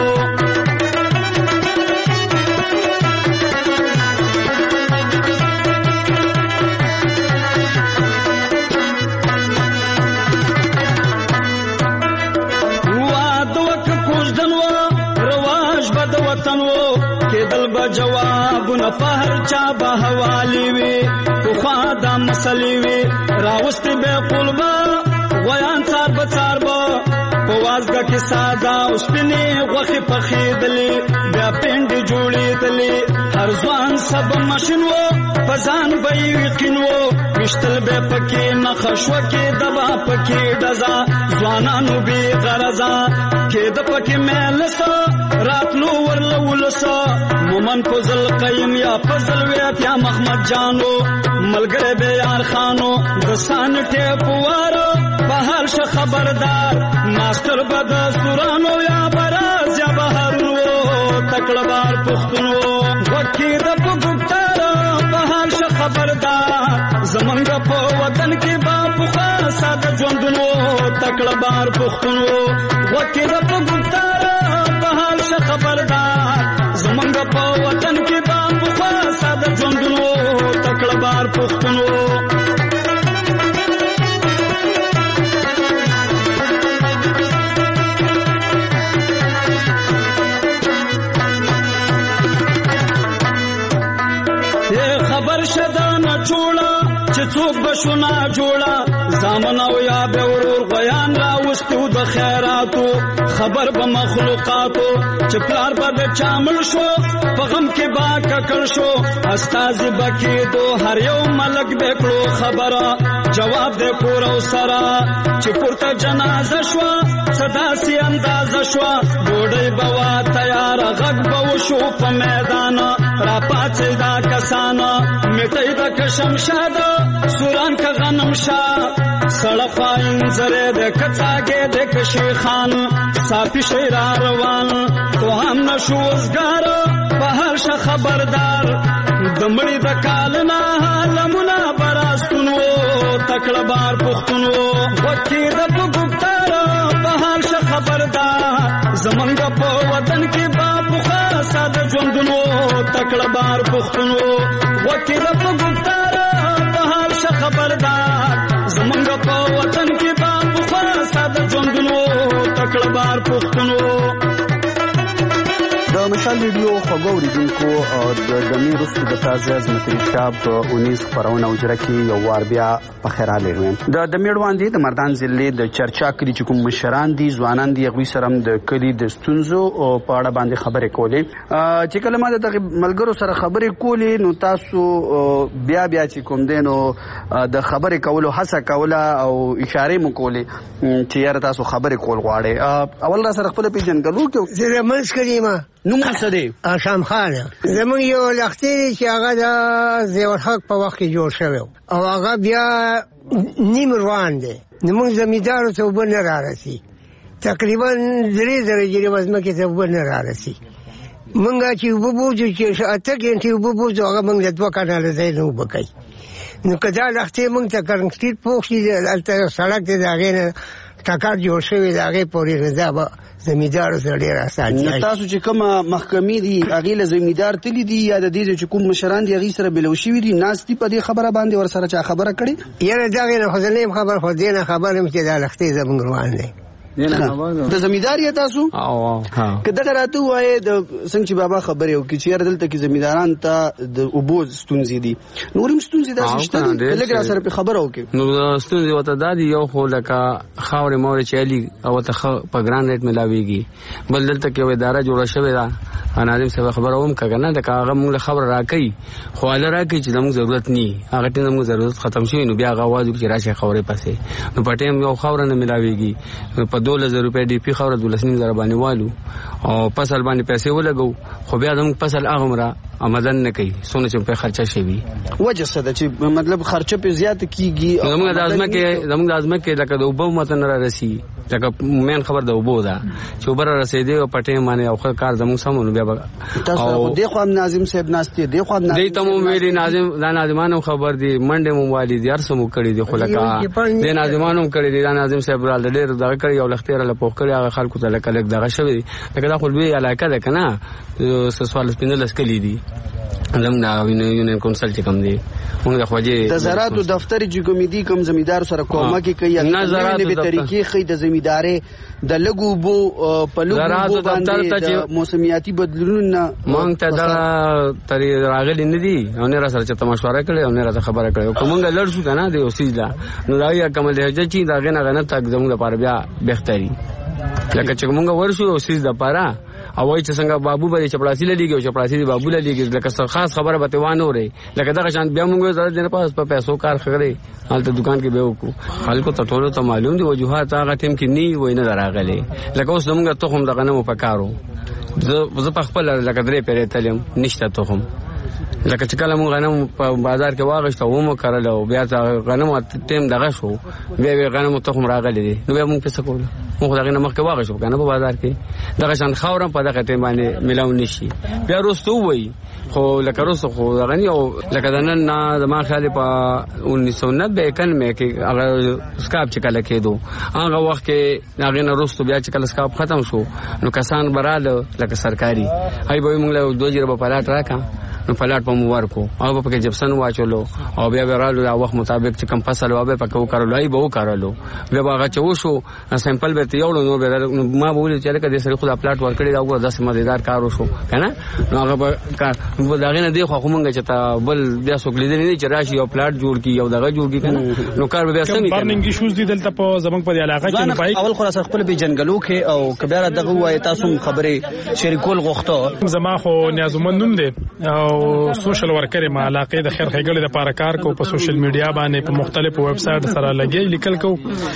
جواب نه فهر چا به حوالی وی خو دا مسلې وی راوست به قلبا ویان څار بڅار با پوازګه کې ساده اوسپنې غوخه پخېدلې بیا پند جوړېدلې هر ځوان سب ماشینو پزان به یقینو مشتل به پکې نخښو کې دبا پکې دزا ځوانانو به غرضا کې د پکې ملسا راتلو ورلولسا مومن فضل قیم یا فضل ویات یا محمد جانو ملګری به یار خانو دسان ټیپوارو په حال ش خبردار ماستر بد سورانو یا براز یا بهارو تکړه بار پښتونو وکي د پګوتار په حال ش خبردار زمنګ په وطن کې باپ خاصه د ژوندونو تکړه بار پښتونو وکي د پګوتار په حال ش خبردار زمنګ په وطن کې باپ خاصه د ژوندونو تکړه بار پښتونو خبر شدا نه جوړه چې څوک بشونه جوړه زامن او یا به ورور غیان را وستو د خیراتو خبر به مخلوقاتو چې پلار به د چامل شو په غم کې با ککړ شو استاد بکی دو هر یو ملک به کړو خبره جواب دې پورو سره چې پورته جنازه شو صدا سي انداز شو ډوډۍ بوا تیار غږ به وشو په میدان را پاتې دا کسانه میټي د کشم شاده سوران کا غنم شا سړفاین زره د کڅاګه د کشي خان صافي شیر روان تو هم نشو وزګار په هر ش خبردار دمړي د کالنا لمنا براستونو تکړه بار پښتونو وکي د پګوتار په هر ش خبردار زمنګ په وطن کې باپ خاصه د ژوندونو تکړه بار پښتونو وکي د پګوتار په هر ش خبردار زمنګ په وطن کې باپ خاصه د ژوندونو تکړه بار پښتونو د مشال ریډیو خبرو دونکو د دمیر رسو د تازه عظمت شاب 19 خبرونه اجرا کې یو وار بیا په خیراله ویم د دمیر باندې د مردان ضلع د چرچا کلی چې کوم مشران دي ځوانان دي غوي سره د کلی د ستونزو په اړه باندې خبرې کولې چې کلمه د ملګرو سره خبرې کولې نو تاسو بیا چې کوم دینو د خبرې کولو هڅه کوله او اشاره مو کولې چې یاره تاسو خبرې کول غواړئ اول را سره خپل پیژنګلو کې زه منځ کریمه نو څه دی شام خان زمون یو لختي چې هغه د زیور حق په وخت کې جوړ شوی او هغه بیا نیم روان دی نمون زمیدارو ته وبن را رسی تقریبا 3 درجه وزمکه ته وبن را رسی مونږه چې وبوجو چې اته غنټه وبوجو هغه مونږ د 2 کانال ځای نه وبکای نو کدا لختي مونږ ته کرنګسټیټ پوښتې الته سړک دې هغه نه ټاکر جوړ شوی دا هغه پورې رضا به زمیدار سره ډیر آسان دي تاسو چې کوم محکمې دي هغه له زمیدار تللی دي یا د دې چې کوم مشران دي هغه سره بلوشي وي دي ناس دي په دې خبره باندې ور سره چا خبره کړي یاره دا غیر خزنیم خبر خو دینه خبرم چې دا لختي زمونږ روان دي د زمیدار یا تاسو کله راته وای د څنګه چې بابا خبرې وکړي چې دلته کې زمیداران ته د اوبو ستونزې دي نورم ستونزې دا شته لږ را سره په خبره وکړي. نو ستونزې وته دا دي یو خو لکه خاورې مورې چې علي او ته په ګران ریټ ملاويږي بل دلته کې اداره جوړه شوې ده ناظم صاحب خبره هم کګنه د هغه موږ خبر راکې خو ال راکې چې زموږ ضرورت ني هغه ټیم زموږ ضرورت ختم شي نو بیا هغه आवाज چې راشه خبرې پسې نو په ټیم یو خبره نه ملاويږي په 2000 روپے ډي پی خبره 12,000 باندې والو او فصل باندې پیسې ولګو خو بیا زموږ فصل هغه مرا آمدن نه کوي سونه چې په خرچه شي وي وجه څه ده چې مطلب خرچه په زیات کیږي زموږ لازمه کې لکه د وبو متن را رسی لکه مین خبر د وبو ده چې وبره رسیدي او پټه باندې او کار زموږ سمونه بیا تاسو خو د خو ناظم صاحب ناشته دی خو د ته مو ویلي ناظم دا ناظمانو خبر دی منډه مو والي دي ارسمو کړی دی خو لکه د ناظمانو کړی دی دا ناظم صاحب را ډېر دا کړی او لختیر له پوښ کړی هغه خلکو ته لکه دغه شوی لکه دا خو لوی علاقه ده کنه سوال سپینل اسکلی دی زموږ یونین کونسل چې کوم دی موږ د خواجه د زراعت دفتر چې کمیټي کوم زمیدار سره کومه کوي نه زراعت به طریقې خې د زمیدارې د لګو بو په لګو باندې د موسمیاتي بدلونونو مونږ ته دا تری راغلي نه دي او نه را سره چې مشوره کړي او نه را خبره کړي کومه لړ شو کنه د اوسیلا نو دا یا کومه د چې دا غنه غنه تک زموږ لپاره بیا بهتري لکه چې موږ ورشو اوسیز د لپاره او وای چې څنګه بابو به چپړاسی لګي او چپړاسی بابو لګي لکه خاص خبره به وانه وري لکه دا شان بیا موږ زړه دنه پاس په پیسو کار خغړي حالت دکان کې به وکړو خلکو ته ټولو ته معلوم دي وجوهات هغه ټیم کې نی وینه دراغلي لکه اوس موږ ته هم دغه نه پکارو زه په خپل لکه درې پیرې تلم نشته ته هم لکه چې کله موږ غنم په بازار کې واغښته و مو کړل او بیا غنم ټیم دغه شو بیا غنم ته هم راغلي دي نو بیا موږ څه کوو موږ دغه نه مخکې واغښو کنه په بازار کې دغه شان خاورم په دغه ټیم باندې ملاو نشي بیا روستو وای خو لکه روستو خو دغه نه او لکه دنن نه د ما خیال په 1991 کې هغه سکاپ چې کله کېدو هغه وخت کې هغه نه روستو بیا چې کله سکاپ ختم شو نو کسان براله لکه سرکاري هاي به موږ له 2000 په پلاټ راکا نو پلاټ په مو ورکو او په کې جپسن واچولو او بیا ورالو د وخت مطابق چې کم فصل و به پکو کارلو ای به وکړلو بیا هغه چې وشو سیمپل به یوړو نو به ما بوله چې لکه د سره خو د پلاټ ورکړی دا وګوره 10 مزیدار کار وشو کنه نو هغه کار داغه نه دی خو موږ چې تا بل بیا څوک لیدل نه چې راشي یو پلاټ جوړ کی یو دغه جوړ کی کنه نو کار به سمې برننګ ایشوز دي دلته په زمنګ په علاقه کې پای اول خلاص خپل به جنگلو کې او کبیره دغه وای تاسو خبره شریکول غوښته زما خو نیازمن نوم دی او سوشل ورکر ما علاقه د خیر خګړې د پاره کار کو په سوشل میډیا باندې په مختلفو ویب سټ سره لګي لیکل کو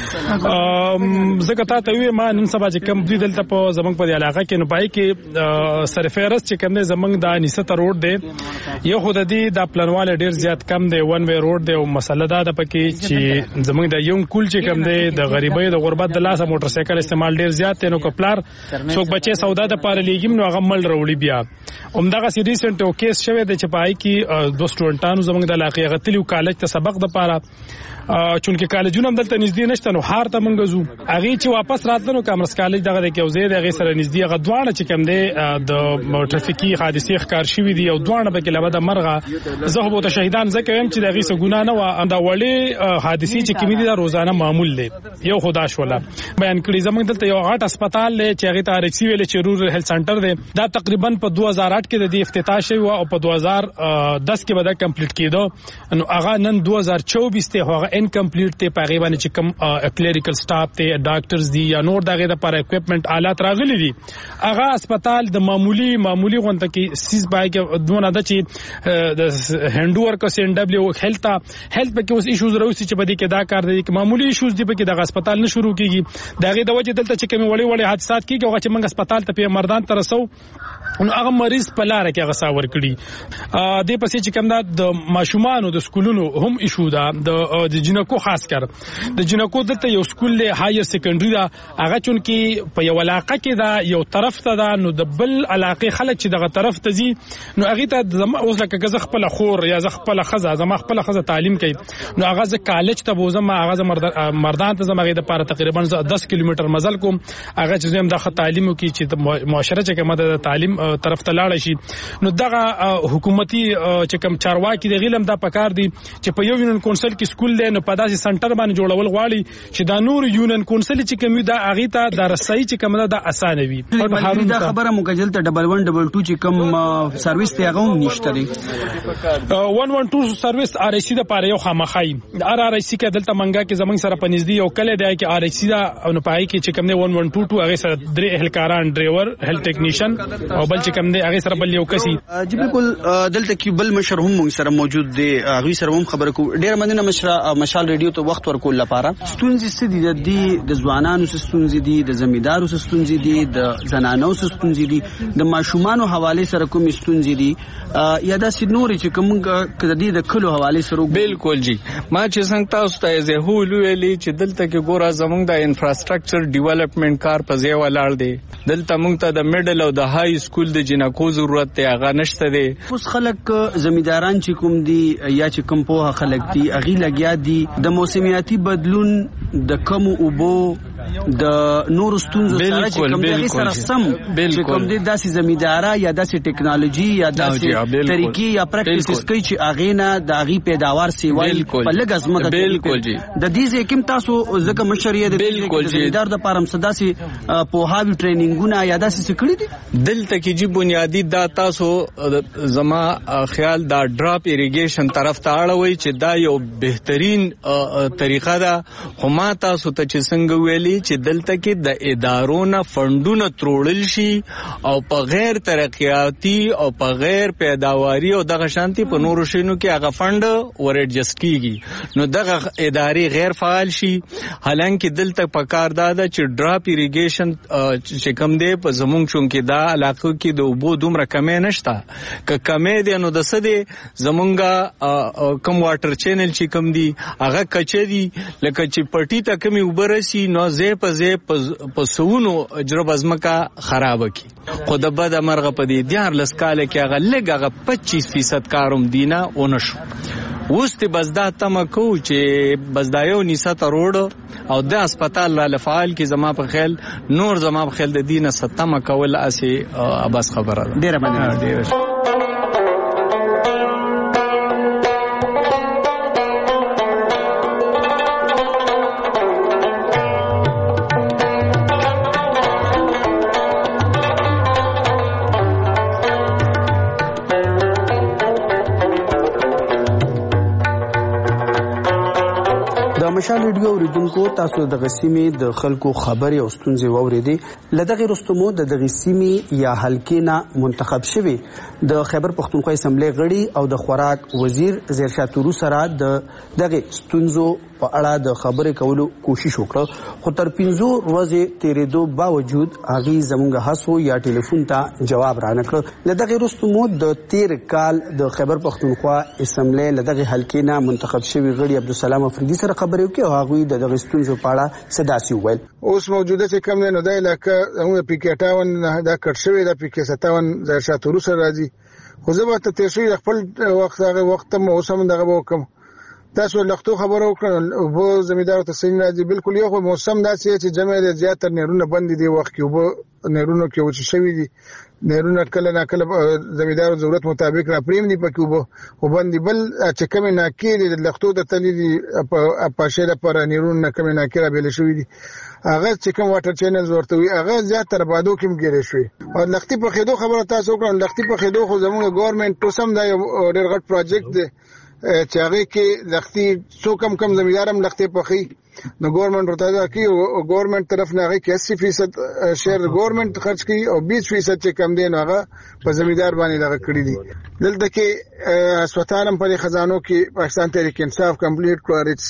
زکه ته وی ما نن سبا چې کم دی دلته په زمنګ په علاقه کې نو پای کې سرفیرس چې کوم زمنګ د نسته روډ دی یو خود دی د پلانواله ډیر زیات کم دی ون وی روډ دی او مسله دا د پکې چې زمنګ د یو کول چې کم دی د غریبۍ د غربت د لاسه موټر سایکل استعمال ډیر زیات دی نو کپلار څوک بچي سودا د پاره لیګم نو هغه مل وروړي بیا همدغه سی ریسنت او کیس شوه د چپای کې دو سټوډنټانو زمنګ د علاقې غتلیو کالج ته سبق د پاره چونکه کالجونه هم دلته نږدې نشته نو هار ته مونږ زو هغه چې واپس راتلنو کامرس کالج دغه د کېوزې دغه سره نږدې هغه دوانه چې کم دی د ټرافیکي حادثه ښکار شوې دي او دوانه به کې لبه د مرغه زه به ته شهیدان زکه هم چې دغه څه ګنا نه و دا وړي حادثه چې کمی دي روزانه معمول دي یو خدا شولا بیان کړی زمونږ دلته یو غټ هسپتال له چې هغه ته RXC ویل چې رورل هیلث سنټر دی دا تقریبا په 2008 کې د افتتاح شوی او په 2010 کې به دا کمپلیټ کېدو نو هغه نن 2024 ته هغه انکمپلیټ ته پغی باندې چې کوم کلریکل سټاف ته ډاکټرز دي یا نور دغه د پر اکوپمنٹ آلات راغلي دي هغه هسپتال د معمولی غونډه کې سیس بای کې دونه د چې د هندور کو CNW هیلث په کې اوس ایشوز راوسی چې بده کې دا کار دي چې معمولی ایشوز دي په کې د هسپتال نه شروع کیږي دغه د وجه دلته چې کوم وړي حادثات کیږي هغه چې موږ هسپتال ته په مردان تر رسو نو هغه مریض په لار کې هغه ساور کړي د پسې چې کوم د ماشومان د سکولونو هم ایشو دا د جنکو خاص کر د جنکو دته یو سکول له هایر سیکنډری دا هغه چون کې په یو علاقه کې دا یو طرف ته دا نو د بل علاقه خلک چې دغه طرف ته زی نو هغه ته اوس لکه غزه خپل خور یا ز خپل خزه زما خپل خزه تعلیم کوي نو هغه ز کالج ته بوزم هغه مردان ته زما د پاره تقریبا 10 کیلومتر مزل کوم هغه چې زم د تعلیم کوي چې معاشره چې کومه د تعلیم طرف ته لاړ شي نو دغه حکومتي چې کوم چارواکي د غیلم دا پکار دي چې په یو یونین کونسل کې سکول دی نو په داسې سنټر باندې جوړول غواړي چې دا نور یونین کونسل چې کوم دا اغه ته د رسۍ چې کوم دا اسانه وي. دا خبره مکجل ته 1112 چې کوم سرویس ته هغه نشته دی 112 سرویس آر ای سی د پاره یو خامخای آر ای سی کې دلته منګه کې زمنګ سره پنځدي یو کله دی چې آر ای سی دا نو پای کې چې کوم نه 1122 هغه سره درې اهلکاران ډرایور هیلث ټیکنیشن او بل چې کوم دی هغه سره بل یو کسي جی بالکل دلته کې بل مشر هم موږ سره موجود دی هغه سره هم خبرې کو ډیر مننه مشال ریډیو ته وخت ورکول لپاره. ستونزې ستې د ځوانانو ستونزې دي د زمیدارو ستونزې دي د زنانو ستونزې دي د ماشومانو حواله سره کوم ستونزې دي یا دا سينوري چې کوم کدی د کلو حواله سره. بالکل جی ما چې څنګه تاسو ته زه ویلي چې دلته کې ګوره زمونږ د انفراستراکچر ډیولپمنٹ کار په ځای ولاړ دی. دلته موږ ته د میډل او د های سکول د جنکو ضرورت دی هغه نشته دی. اوس خلک زمیداران چې کوم دي یا چې کوم په خلک دي اغي لګیا دي د موسمیاتي بدلون د کم اوبو د نور ستونزو سره چې کوم دي سره سم چې کوم دي داسې زمیدارا یا داسې ټیکنالوژي یا داسې طریقې یا پریکټیسز کوي چې اغه نه د اغي پیداوار سیوای په لږ ازمته. بالکل جی د دې ځکه تاسو ځکه مشریه د زمیدار د پارم صداسي په هاوی ټریننګونه یا داسې کړی دي دلته کې جی بنیادی دا تاسو زما خیال دا ډراپ ایریګیشن طرف ته اړوي چې دا یو بهترین طریقه ده. هم تاسو ته چې څنګه ویلي چې دلته کې د ادارو نه فندونه تروړل شي او په غیر ترقیاتی او په غیر پیداواری او دغه شانتي په نورو شینو کې هغه فند ورډجست کیږي نو دغه ادارې غیر فعال شي. حالانکه دلته په کار داده چې ډراپ ایریګیشن چې کم دی په زمونږ چون کې دا علاقو کې د اوبو دومره کمې نشته که کمې دي نو د سده زمونږه کم واټر چینل چې کم دي هغه کچې دي لکه چې پټی ته کمی وبرسي نو زه په سونو اجرب ازمکا خراب کی خو د بد مرغه په دې دیار لسکاله کې هغه لګه 25% کاروم دینه ونشو. اوس ته بس دا تم کو چې بس دا یو نسات روډ او د هسپتال لا فعال کې زما په خیال نور زما په خیال د دینه ستمه کول اسي بس خبره ډیره باندې ډیره. مشال ریډیو اوریدونکو تاسو د غسیمې د خلکو خبري او ستونزې واوریدي لدغه رستمو د غسیمې یا حلقې نه منتخب شوی د خیبر پختونخوا اسمبلی غړي او د خوراک وزیر زیرشاه تورو سره دغه ستونزو په اړه د خبرې کولو کوشش وکړه خو تر 15 ورځې تیرېدو باوجود هغه زموږ هڅو یا ټلیفون ته جواب رانکړ. لدغه رستمو د تیر کال د خیبر پختونخوا اسمبلی لدغه حلقې نه منتخب شوی غړي عبدالسلام افریدي سره خبرې وکړه او هغه د ستونزو په اړه صداسي وویل. اوس موجوده چې کوم نه د علاقې موږ پی کې 58 دا کټ شوی د پی کې 57 زیرشاه تورو سره راځي خو زه به ته تیسوي خپل وخت هغه وخت مو اوسم دغه وکم تاسو لختو خبرو وکړل وو زمیدار ته سین راځي بالکل یو موسم داسې چې جمع د زیاتره نهرونه بند دي وخت کې وو نهرونه کې وچ شوی دي نهرونه کله نه کله زمیدار ضرورت مطابق را پریم دي پکې وو بند بل چې کوم نه کې د لختو د تلې دي په شهر پر نهرونه کوم نه کې را بیل شوی دي هغه چې کوم واټر چینل ورته وي هغه زیاتره بادو کې مګری شوی او لختي په خېدو خبره تاسو وکړل لختي په خېدو خو زموږ ګورنمنت توسم دا یو ډېر غټ پروجیکټ دی چې هغه کې لختي څو کم زمیدارم لختي پخې نو ګورنمنت ورته دا کوي او ګورنمنت طرف نه هغه کې 80% شیر ګورنمنت خرج کوي او 20% چې کم دی نو هغه په زمیدار باندې لګ کړی دي. دلته کې هسپتالم په خزانو کې پاکستان تحریک انصاف کمپلیټ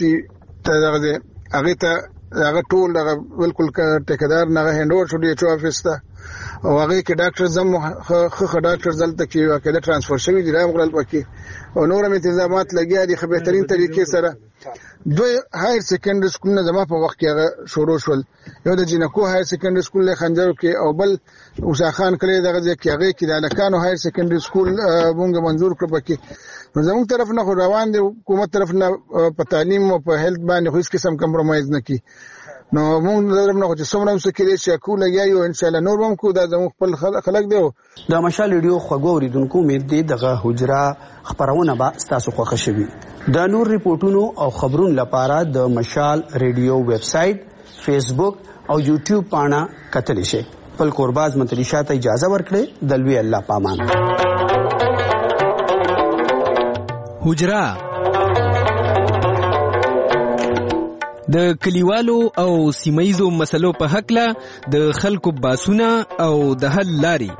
کړی ته هغه ته هغه ټول هغه بالکل ټیکدار نه هندور شو دی چې افیس ته او هغه کې ډاکټر زم خو ډاکټر زلته کې واکده ترانسفر شوی دی راغل پکې او نورم انتظامات لګیا دي خو بهترین طریقې سره دوی هایر سیکنډري سکول نه زما په وخت کې هغه شروع شول یو د جنکو هایر سیکنډري سکول له خنجر کې او بل اوسا خان کړي دغه ځکه هغه کې د لکانو هایر سیکنډري سکول مونږ منزور کړ پکې نو زموږ طرف نه روان دي حکومت طرف نه په تعلیم او په هیلث باندې هیڅ قسم کمپرمایز نه کی نو موږ درم نه چې څومره مسکري چې کوله یو ان شاء الله نور هم کو دا زموږ خپل خلک دی. د مشال ریډیو خوږو اوریدونکو امید دی دغه حجره خبرونه به تاسو خوښ شي. دا نور ریپورتونو او خبرونو لپاره د مشال ریډیو ویب سټ، فیسبوک او یوټیوب پاڼه کتلی شي. خپل قرباز متریشا ته اجازه ورکړئ. د لوی الله پامان. حجره د کلیوالو او سیمایزو مسلو په حقله د خلکو باسونه او د حل لاري.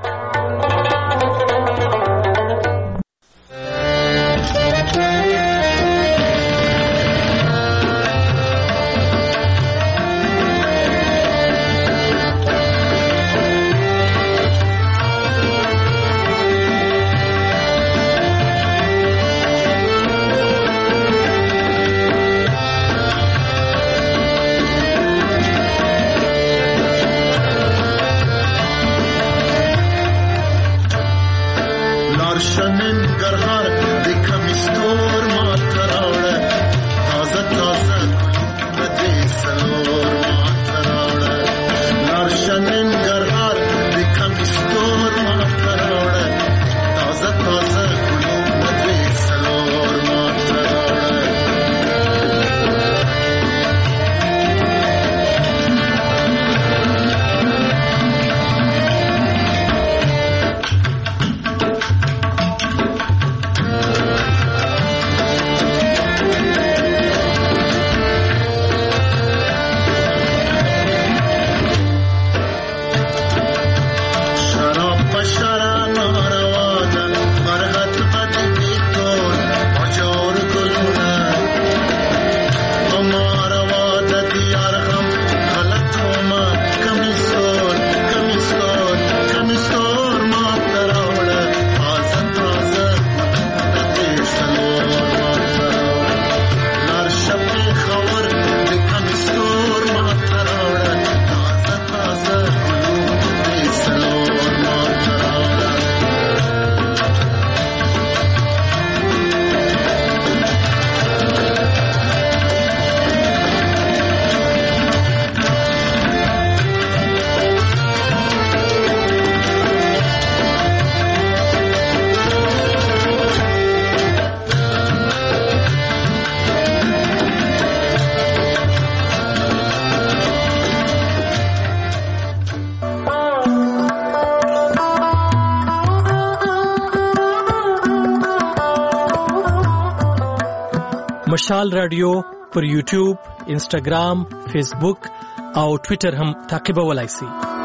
مشال رادیو پر یوټیوب، انسټاګرام، فیسبوک او ټوئیټر هم تعقیبولای شئ.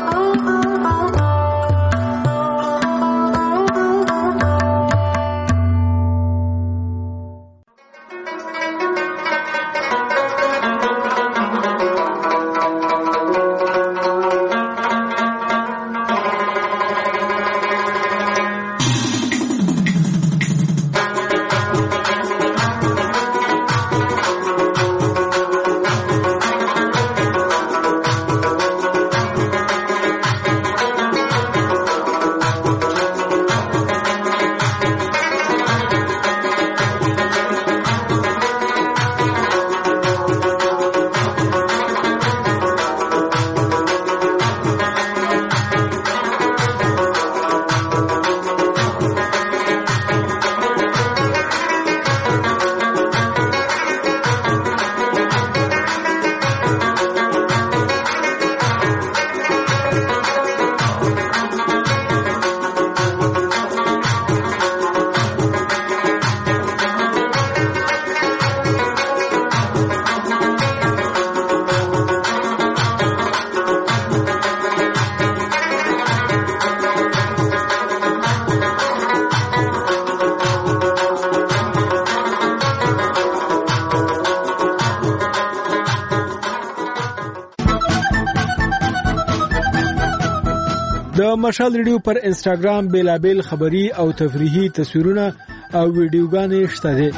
د مشال ریډیو پر انسټاګرام بیلابل خبری او تفریحي تصویرونه او ویډیوګانې شته دي.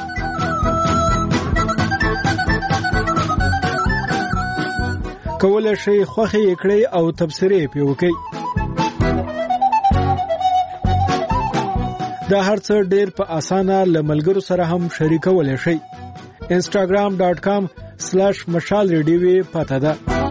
کولای شئ خوښه یې کړئ او تبصرې پې وکړئ. دا هر څه ډېر په اسانه له ملګرو سره هم شریکولی شئ. instagram.com/mashalradio پته ده.